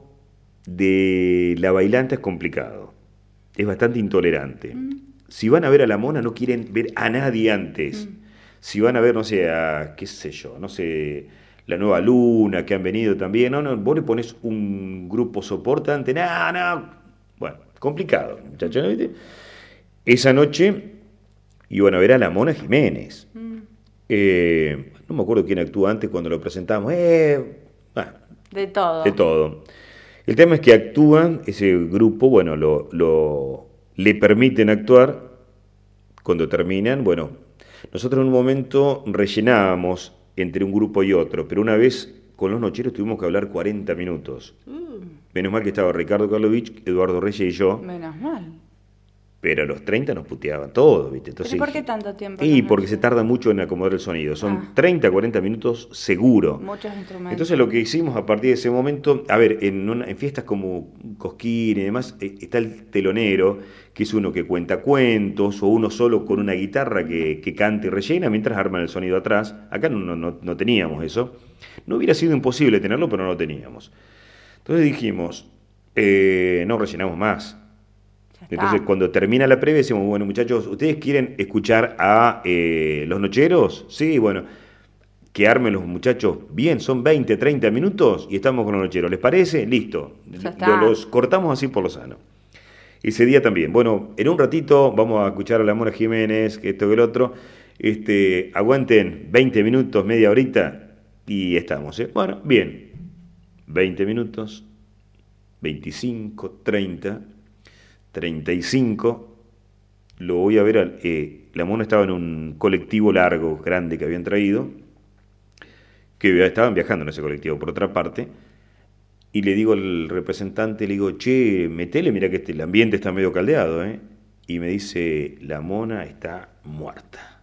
de La Bailanta es complicado. Es bastante intolerante. Mm. Si van a ver a La Mona, no quieren ver a nadie antes. Mm. Si van a ver, no sé, a, qué sé yo, no sé, La Nueva Luna, que han venido también. No, no, vos le pones un grupo soportante, no, no. Bueno, complicado, muchachos, ¿no viste? Esa noche iban a ver a La Mona Jiménez. Mm. Eh, no me acuerdo quién actuó antes cuando lo presentamos. Eh, bueno, De todo. de todo. El tema es que actúan, ese grupo, bueno, lo, lo le permiten actuar. Cuando terminan, bueno, nosotros en un momento rellenábamos entre un grupo y otro, pero una vez con los nocheros tuvimos que hablar cuarenta minutos. Mm, Menos mal que estaba Ricardo Karlovich, Eduardo Reyes y yo, menos mal. pero a los treinta nos puteaban todos, ¿viste? ¿Pero Entonces, por qué tanto tiempo? Y los porque se noches? tarda mucho en acomodar el sonido. Son Ah. treinta, cuarenta minutos seguro. Muchos instrumentos. Entonces lo que hicimos a partir de ese momento, a ver, en, una- en fiestas como Cosquín y demás, eh, está el telonero, que es uno que cuenta cuentos, o uno solo con una guitarra que, que canta y rellena mientras arman el sonido atrás. Acá no, no, no- no teníamos eso. No hubiera sido imposible tenerlo, pero no lo teníamos. Entonces dijimos, eh, no rellenamos más. Ya está. Entonces, cuando termina la previa, decimos, bueno, muchachos, ¿ustedes quieren escuchar a eh, los nocheros? Sí, bueno, que armen los muchachos bien, son veinte, treinta minutos y estamos con los nocheros. ¿Les parece? Listo. Ya está. Lo- Los cortamos así por lo sano. Ese día también. Bueno, en un ratito vamos a escuchar a la Mona Jiménez, que esto que el otro. Este, aguanten veinte minutos, media horita y estamos. ¿eh? Bueno, bien. veinte minutos, veinticinco, treinta. treinta y cinco, lo voy a ver, al- eh, la Mona estaba en un colectivo largo, grande que habían traído, que estaban viajando en ese colectivo por otra parte, y le digo al representante, le digo, che, metele, mira que este, el ambiente está medio caldeado, ¿eh? Y me dice, la Mona está muerta.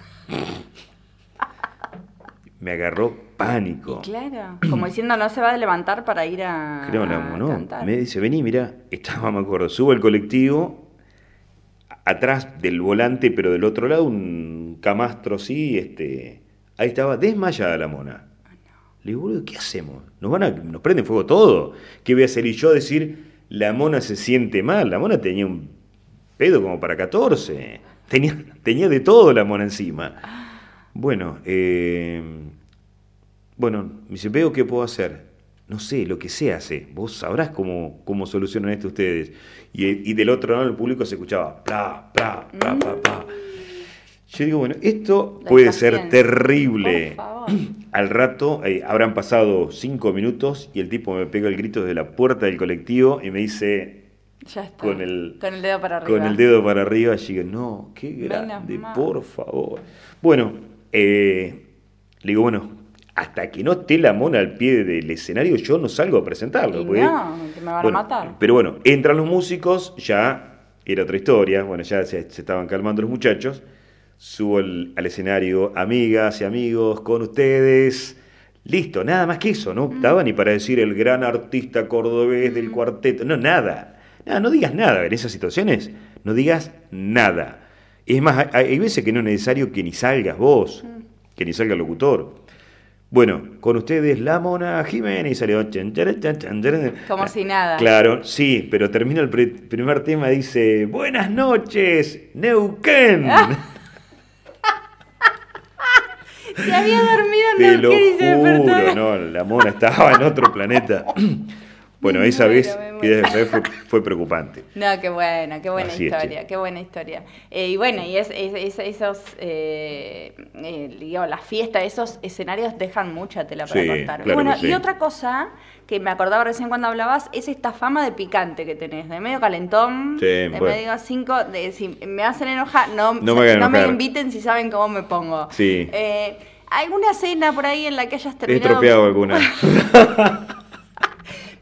Me agarró pánico. Claro, como diciendo no se va a levantar para ir a, Creo, la, a no, cantar. me dice, vení, mira, estaba, me acuerdo, subo el colectivo, atrás del volante, pero del otro lado, un camastro así, este, ahí estaba desmayada la Mona. Le digo, boludo, ¿qué hacemos? ¿Nos van a, nos prenden fuego todo? ¿Qué voy a hacer? Y yo a decir, la Mona se siente mal, la Mona tenía un pedo como para catorce, tenía, tenía de todo la Mona encima. Bueno, eh, bueno, me dice, veo qué puedo hacer. No sé, lo que se hace. Vos sabrás cómo, cómo solucionan esto ustedes. Y, y del otro lado del público se escuchaba, pla, pla, pla, pla, pla. Yo digo, bueno, esto La puede ser impaciencia. terrible. Por favor. Al rato eh, habrán pasado cinco minutos y el tipo me pega el grito desde la puerta del colectivo y me dice, Ya está. con el, Con el dedo para arriba. con el dedo para arriba, y digo, no, qué Menos grande, mal. por favor. Bueno, eh, le digo, bueno, hasta que no esté la Mona al pie del escenario, yo no salgo a presentarlo. Y porque- no, que me van bueno, a matar. Pero bueno, entran los músicos, ya era otra historia, bueno, ya se, se estaban calmando los muchachos. Subo al, al escenario, amigas y amigos, con ustedes. Listo, nada más que eso, no estaba ni para decir el gran artista cordobés del cuarteto, no, nada. Nada, no digas nada en esas situaciones, no digas nada. Es más, hay, hay veces que no es necesario que ni salgas vos, que ni salga el locutor. Bueno, con ustedes la Mona Jiménez y salió. Chan, chan, chan, chan, chan. Como si nada. Claro, sí, pero termina el pre- primer tema, dice: Buenas noches, Neuquén. Se había dormido en Te lo Neuquén y se juro, despertó. no, la Mona estaba en otro planeta. Bueno, Me esa muero, vez, me muero. esa vez fue, fue preocupante. No, qué buena, qué buena Así es, historia, che. qué buena historia. Eh, y bueno, y es, es- es- esos, eh, eh, digo, las fiestas, esos escenarios dejan mucha tela para Sí, cortar. claro bueno, que sí. y otra cosa que me acordaba recién cuando hablabas, es esta fama de picante que tenés, de medio calentón, Sí, de bueno. medio cinco, de si me hacen enojar, no, No me hagan no me enojar. inviten si saben cómo me pongo. Sí. Eh, ¿Alguna cena por ahí en la que hayas He terminado? estropeado alguna.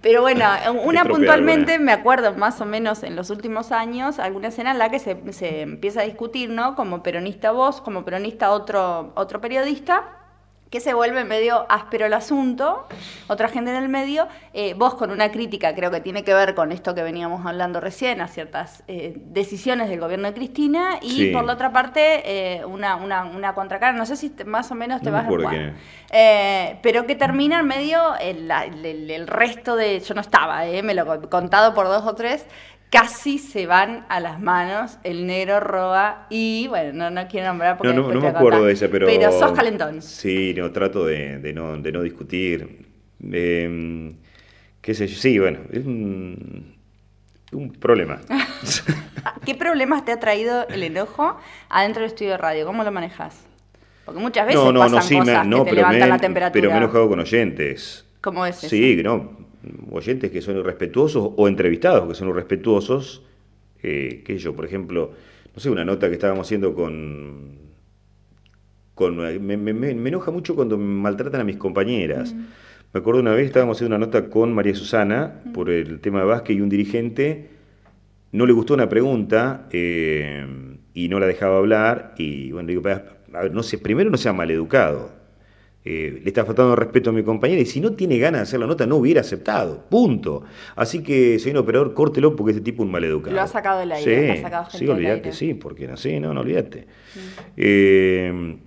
Pero bueno, una puntualmente alguna. me acuerdo más o menos en los últimos años, alguna escena en la que se, se empieza a discutir, ¿no? Como peronista vos, como peronista otro, otro periodista, que se vuelve medio áspero el asunto, otra gente en el medio, eh, vos con una crítica, creo que tiene que ver con esto que veníamos hablando recién, a ciertas eh, decisiones del gobierno de Cristina, y Sí. por la otra parte, eh, una, una, una contracara, no sé si te, más o menos te No me vas a acuerdo jugar. quién es. Eh, pero que termina en medio el, el, el resto de, yo no estaba, eh, me lo he contado por dos o tres, casi se van a las manos el negro Roa y, bueno, no, no quiero nombrar porque No, no, después no te me voy a acuerdo contar. de ese, pero... Pero sos calentón. Sí, no, trato de, de no, de no discutir. Eh, qué sé yo, sí, bueno, es un, un problema. ¿Qué problemas te ha traído el enojo adentro del estudio de radio? ¿Cómo lo manejas? Porque muchas veces No, no, pasan no, sí, cosas me, no, que te pero levantan me, la he- temperatura. pero me he enojado con oyentes. ¿Cómo es Sí, eso? no, oyentes que son irrespetuosos o entrevistados que son irrespetuosos. Eh, qué sé yo, por ejemplo, no sé, una nota que estábamos haciendo con... con me, me- me- me enoja mucho cuando me maltratan a mis compañeras. Mm, Me acuerdo una vez estábamos haciendo una nota con María Susana mm. por el tema de básquet y un dirigente no le gustó una pregunta eh, y no la dejaba hablar y bueno, digo, a ver, no sé, primero no sea maleducado. Eh, le está faltando respeto a mi compañera y si no tiene ganas de hacer la nota no hubiera aceptado, punto. Así que, señor operador, córtelo porque este tipo es un Lo ha maleducado. sacado del Sí, aire, ha sacado gente sí, del olvídate, aire. sí, porque no, sí, no, no olvídate. Mm. Eh,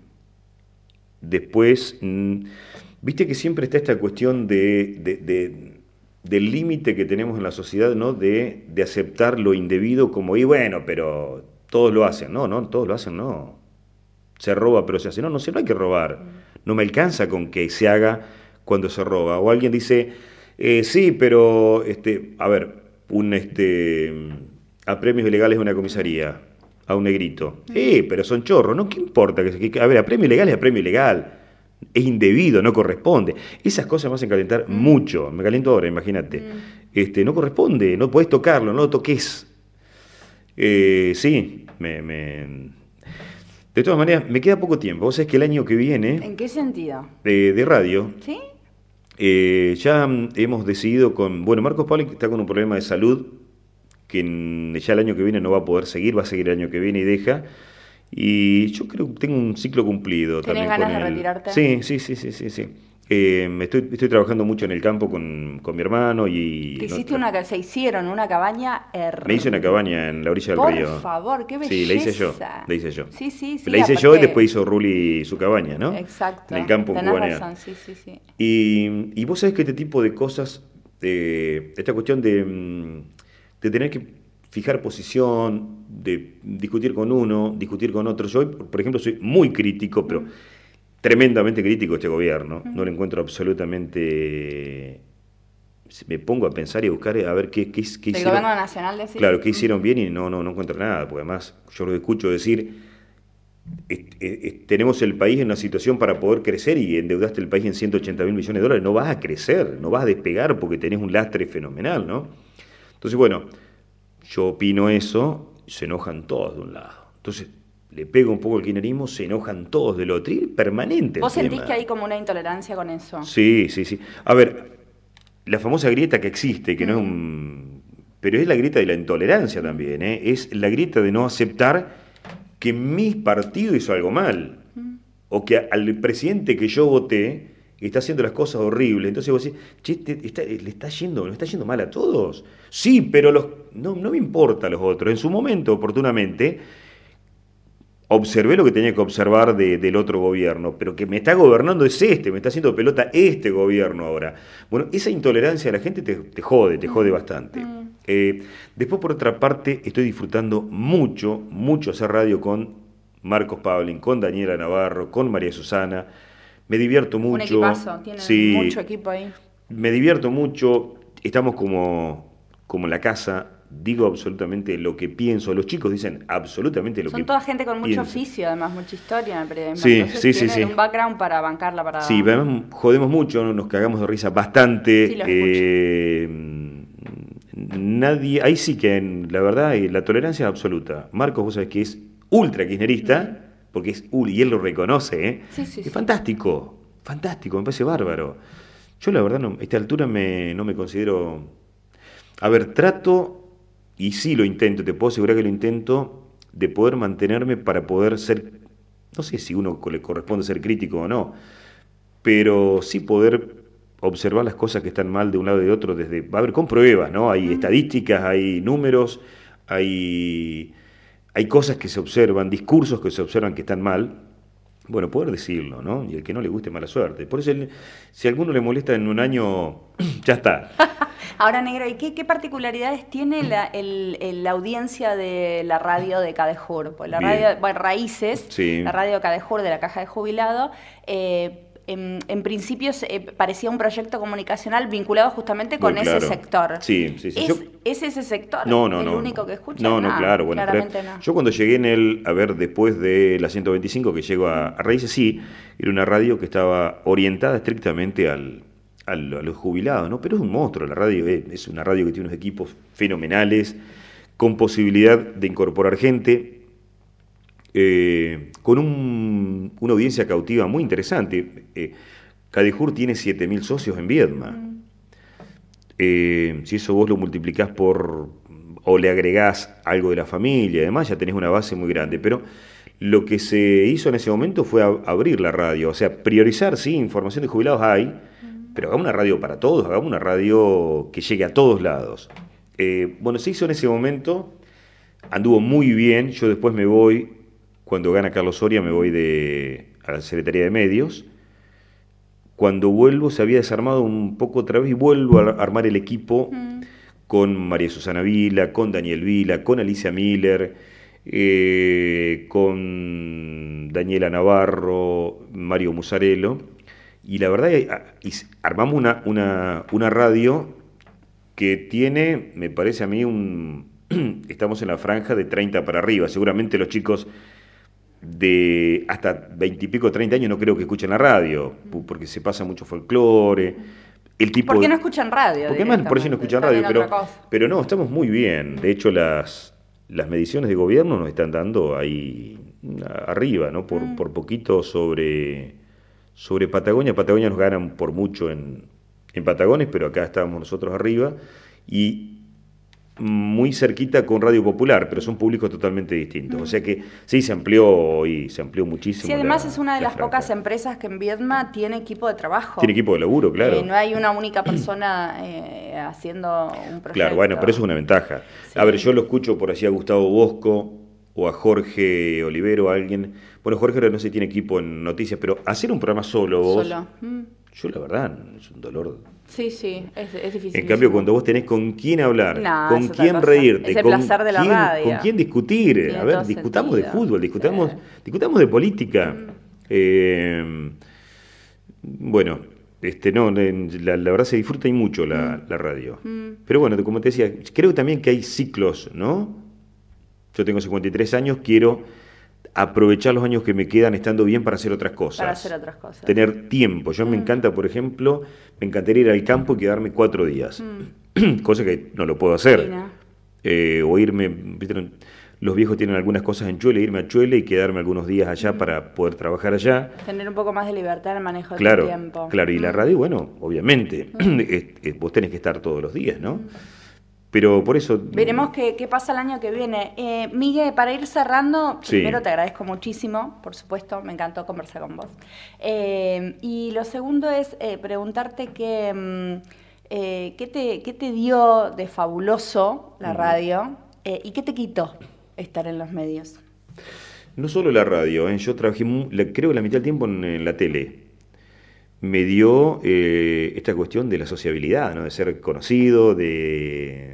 Después, mm, viste que siempre está esta cuestión de, de- de- del límite que tenemos en la sociedad, ¿no? De, de aceptar lo indebido como, y bueno, pero todos lo hacen. No, no, todos lo hacen, no. Se roba, pero se hace. No, no sé, no hay que robar. No me alcanza con que se haga cuando se roba. O alguien dice, eh, sí, pero, este, a ver, un, este, a premios ilegales de una comisaría, a un negrito. Eh, pero son chorros, ¿no? ¿Qué importa? Que, que- a ver, a premio ilegal es a premio ilegal. Es indebido, no corresponde. Esas cosas me hacen calentar Mm. mucho. Me caliento ahora, imagínate. Mm. Este, no corresponde, no podés tocarlo, no lo toques. Eh, sí, me, me- de todas maneras, me queda poco tiempo. Vos sabés que el año que viene, ¿En qué sentido? de, de radio, ¿Sí? eh, ya mm, hemos decidido con... Bueno, Marcos Pauling está con un problema de salud que en- ya el año que viene no va a poder seguir, va a seguir el año que viene y deja. Y yo creo que tengo un ciclo cumplido ¿Tenés también ganas con de él. retirarte? Sí, sí, sí, sí, sí, sí. Eh, estoy, estoy trabajando mucho en el campo con, con mi hermano y... Que no- hiciste una, ca- se hicieron una cabaña hermosa. Me hice una cabaña en la orilla del Por río. favor, qué belleza. Sí, la hice yo, la hice yo. Sí, sí, sí. La hice yo y aparte- después hizo Ruli su cabaña, ¿no? Exacto. En el campo en Tenés Cubanea. razón, sí, sí, sí. Y, y vos sabés que este tipo de cosas, eh, esta cuestión de, mm, de tener que fijar posición, de discutir con uno, discutir con otro. Yo, por ejemplo, soy muy crítico, pero tremendamente crítico de este gobierno. No lo encuentro absolutamente... Me pongo a pensar y a buscar a ver qué, qué, qué ¿Del hicieron. gobierno nacional decís? Claro, qué hicieron bien y no, no, no encuentro nada, porque además yo lo escucho decir, es- es- es- tenemos el país en una situación para poder crecer y endeudaste el país en ciento ochenta mil millones de dólares, no vas a crecer, no vas a despegar porque tenés un lastre fenomenal, ¿no? Entonces, bueno, yo opino eso, se enojan todos de un lado. Entonces, le pego un poco el kirchnerismo, se enojan todos del otro, y permanente el ¿Vos sentís tema. que hay como una intolerancia con eso? Sí, sí, sí. A ver, la famosa grieta que existe, que no es un... Pero es la grieta de la intolerancia también, ¿eh? Es la grieta de no aceptar que mi partido hizo algo mal. O que al presidente que yo voté está haciendo las cosas horribles. Entonces vos decís, che, te- está- le está yendo, ¿no está yendo mal a todos? Sí, pero los, no, no me importa a los otros. En su momento, oportunamente, observé lo que tenía que observar de- del otro gobierno, pero que me está gobernando es este, me está haciendo pelota este gobierno ahora. Bueno, esa intolerancia a la gente te, te jode, te jode bastante. Eh, después, por otra parte, estoy disfrutando mucho, mucho hacer radio con Marcos Pauling, con Daniela Navarro, con María Susana. Me divierto mucho. Un equipazo, tienen Sí, mucho equipo ahí. me divierto mucho, estamos como, como en la casa, digo absolutamente lo que pienso, los chicos dicen absolutamente lo que Son toda gente con mucho pienso. oficio, además, mucha historia en el periodismo. Sí, Entonces sí, sí, tienen sí. un background para bancarla, para... Sí, además jodemos mucho, ¿no? Nos cagamos de risa bastante. Sí, los eh, nadie, ahí sí que en, la verdad eh, la tolerancia es absoluta. Marcos, vos sabés que es ultra kirchnerista, porque es ul- y él lo reconoce, ¿eh? Sí, sí, es sí. fantástico, fantástico, me parece bárbaro. Yo la verdad no, a esta altura me, no me considero... A ver, trato, y sí lo intento, te puedo asegurar que lo intento, de poder mantenerme para poder ser, no sé si uno le corresponde ser crítico o no, pero sí poder observar las cosas que están mal de un lado y de otro, desde, a ver, con pruebas, ¿no? Hay estadísticas, hay números, hay, hay cosas que se observan, discursos que se observan que están mal. Bueno, poder decirlo, ¿no? Y el que no le guste, mala suerte. Por eso, el, si a alguno le molesta en un año, ya está. Ahora, Negro, ¿y qué, qué particularidades tiene la, el, el- la audiencia de la radio de Cadejur? Pues la Bien. radio, bueno, Raíces, Sí. la radio de Cadejur de la Caja de Jubilado, eh, en, en principio se- eh, parecía un proyecto comunicacional vinculado justamente con Muy ese claro. sector. Sí, sí, sí. ¿Es, Yo- ¿es ese sector No, no, el no. único no. que escucha? No, no, claro. Bueno, pero claramente no. yo cuando llegué en el, a ver, después de la ciento veinticinco que llego a, a Raíces, sí, era una radio que estaba orientada estrictamente al, al- a los jubilados, ¿no? Pero es un monstruo, la radio es, es una radio que tiene unos equipos fenomenales, con posibilidad de incorporar gente, eh, con un- una audiencia cautiva muy interesante. Eh, Cadejur tiene siete mil socios en Viedma. Eh, si eso vos lo multiplicás por, o le agregás algo de la familia y demás, ya tenés una base muy grande. Pero lo que se hizo en ese momento fue a- abrir la radio, o sea, priorizar, sí, información de jubilados hay, pero hagamos una radio para todos, hagamos una radio que llegue a todos lados. Eh, bueno, se hizo en ese momento, anduvo muy bien, yo después me voy, cuando gana Carlos Soria, me voy de, a la Secretaría de Medios. Cuando vuelvo se había desarmado un poco otra vez y vuelvo a armar el equipo Mm. con María Susana Vila, con Daniel Vila, con Alicia Miller, eh, con Daniela Navarro, Mario Musarello. Y la verdad, eh, y armamos una, una, una radio que tiene, me parece a mí, un estamos en la franja de treinta para arriba. Seguramente los chicos de hasta veinte y pico, treinta años no creo que escuchen la radio, porque se pasa mucho folclore. El tipo ¿Por qué de- no escuchan radio? Porque más por allí no directamente? escuchan Están radio, en pero, otra cosa. pero no, estamos muy bien. De hecho, las, las mediciones de gobierno nos están dando ahí a- arriba, ¿no? Por, Mm. por poquito sobre, sobre Patagonia. Patagonia nos ganan por mucho en, en Patagones, pero acá estamos nosotros arriba. Y muy cerquita con Radio Popular, pero son públicos totalmente distintos. O sea que sí, se amplió y se amplió muchísimo. Sí, además la- es una de la las franja. pocas empresas que en Viedma tiene equipo de trabajo. Tiene equipo de laburo, claro. Eh, no hay una única persona eh, haciendo un proyecto. Claro, bueno, pero eso es una ventaja. Sí. A ver, yo lo escucho por allí a Gustavo Bosco o a Jorge Olivero, a alguien. Bueno, Jorge ahora no sé si tiene equipo en noticias, pero hacer un programa solo vos, Solo. Mm. yo la verdad, es un dolor. Sí, sí, es, es difícil. En cambio, cuando vos tenés con quién hablar, No, con es otra quién cosa. reírte, Es el con, placer de la quién, radio. con quién discutir, Tiene a ver, todo discutamos sentido. de fútbol, discutamos, Sí. discutamos de política. Eh, bueno, este no, la, la verdad se disfruta y mucho la, la radio. Pero bueno, como te decía, creo también que hay ciclos, ¿no? Yo tengo cincuenta y tres años, quiero aprovechar los años que me quedan estando bien para hacer otras cosas. Para hacer otras cosas. Tener tiempo. Yo me encanta, por ejemplo, me encantaría ir al campo y quedarme cuatro días. Cosa que no lo puedo hacer. Sí, ¿no? Eh, o irme, ¿viste? Los viejos tienen algunas cosas en Chuele, irme a Chuele y quedarme algunos días allá para poder trabajar allá. Tener un poco más de libertad en el manejo de Claro, tu tiempo. claro. Y la radio, bueno, obviamente, es- es- vos tenés que estar todos los días, ¿no? Pero por eso... Veremos qué, qué pasa el año que viene. Eh, Miguel, para ir cerrando, Sí. primero te agradezco muchísimo, por supuesto, me encantó conversar con vos. Eh, y lo segundo es eh, preguntarte que, mm, eh, ¿qué, te, qué te dio de fabuloso la radio eh, y qué te quitó estar en los medios? No solo la radio, ¿eh? Yo trabajé, mu- la- creo, la mitad del tiempo en, en la tele. Me dio eh, esta cuestión de la sociabilidad, ¿no? De ser conocido, de,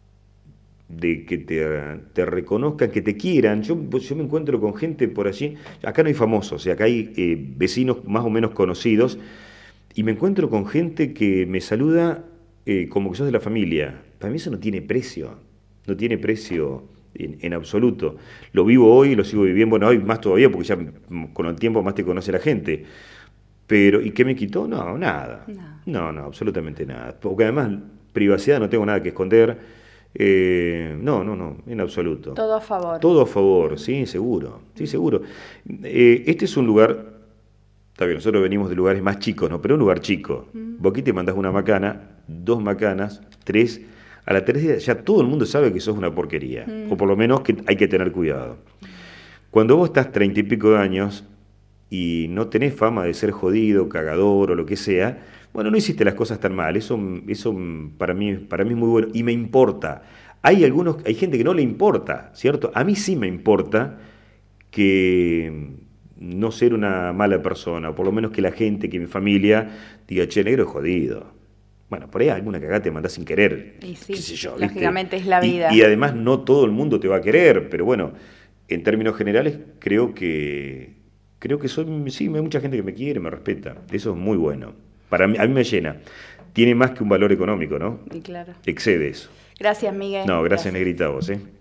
de que te, te reconozcan, que te quieran. Yo, pues, yo me encuentro con gente por allí, acá no hay famosos, acá hay eh, vecinos más o menos conocidos, y me encuentro con gente que me saluda eh, como que sos de la familia. Para mí eso no tiene precio, no tiene precio en, en absoluto. Lo vivo hoy, lo sigo viviendo, bueno, hoy más todavía, porque ya mm, con el tiempo más te conoce la gente. Pero, ¿y qué me quitó? No, nada. No. No, no, absolutamente nada. Porque además, privacidad no tengo nada que esconder. Eh, no, no, no, en absoluto. Todo a favor. Todo a favor, sí, seguro, sí, seguro. Eh, este es un lugar Está bien, nosotros venimos de lugares más chicos, ¿no? Pero un lugar chico. Mm. Vos aquí te mandás una macana, dos macanas, tres. A la tercera ya todo el mundo sabe que sos una porquería. Mm. O por lo menos que hay que tener cuidado. Cuando vos estás treinta y pico de años y no tenés fama de ser jodido, cagador o lo que sea, bueno, no hiciste las cosas tan mal. Eso, eso para mí, para mí es muy bueno. Y me importa. Hay algunos, hay gente que no le importa, ¿cierto? A mí sí me importa que no ser una mala persona, o por lo menos que la gente, que mi familia diga, che, negro es jodido. Bueno, por ahí alguna cagada te mandás sin querer, y sí, qué sé yo, lógicamente ¿viste? Es la vida. Y, y además no todo el mundo te va a querer, pero bueno, en términos generales creo que creo que soy, sí, hay mucha gente que me quiere, me respeta. Eso es muy bueno. Para mí, a mí me llena. Tiene más que un valor económico, ¿no? Y claro. Excede eso. Gracias, Miguel. No, gracias, gracias. Negrita, a vos, ¿eh?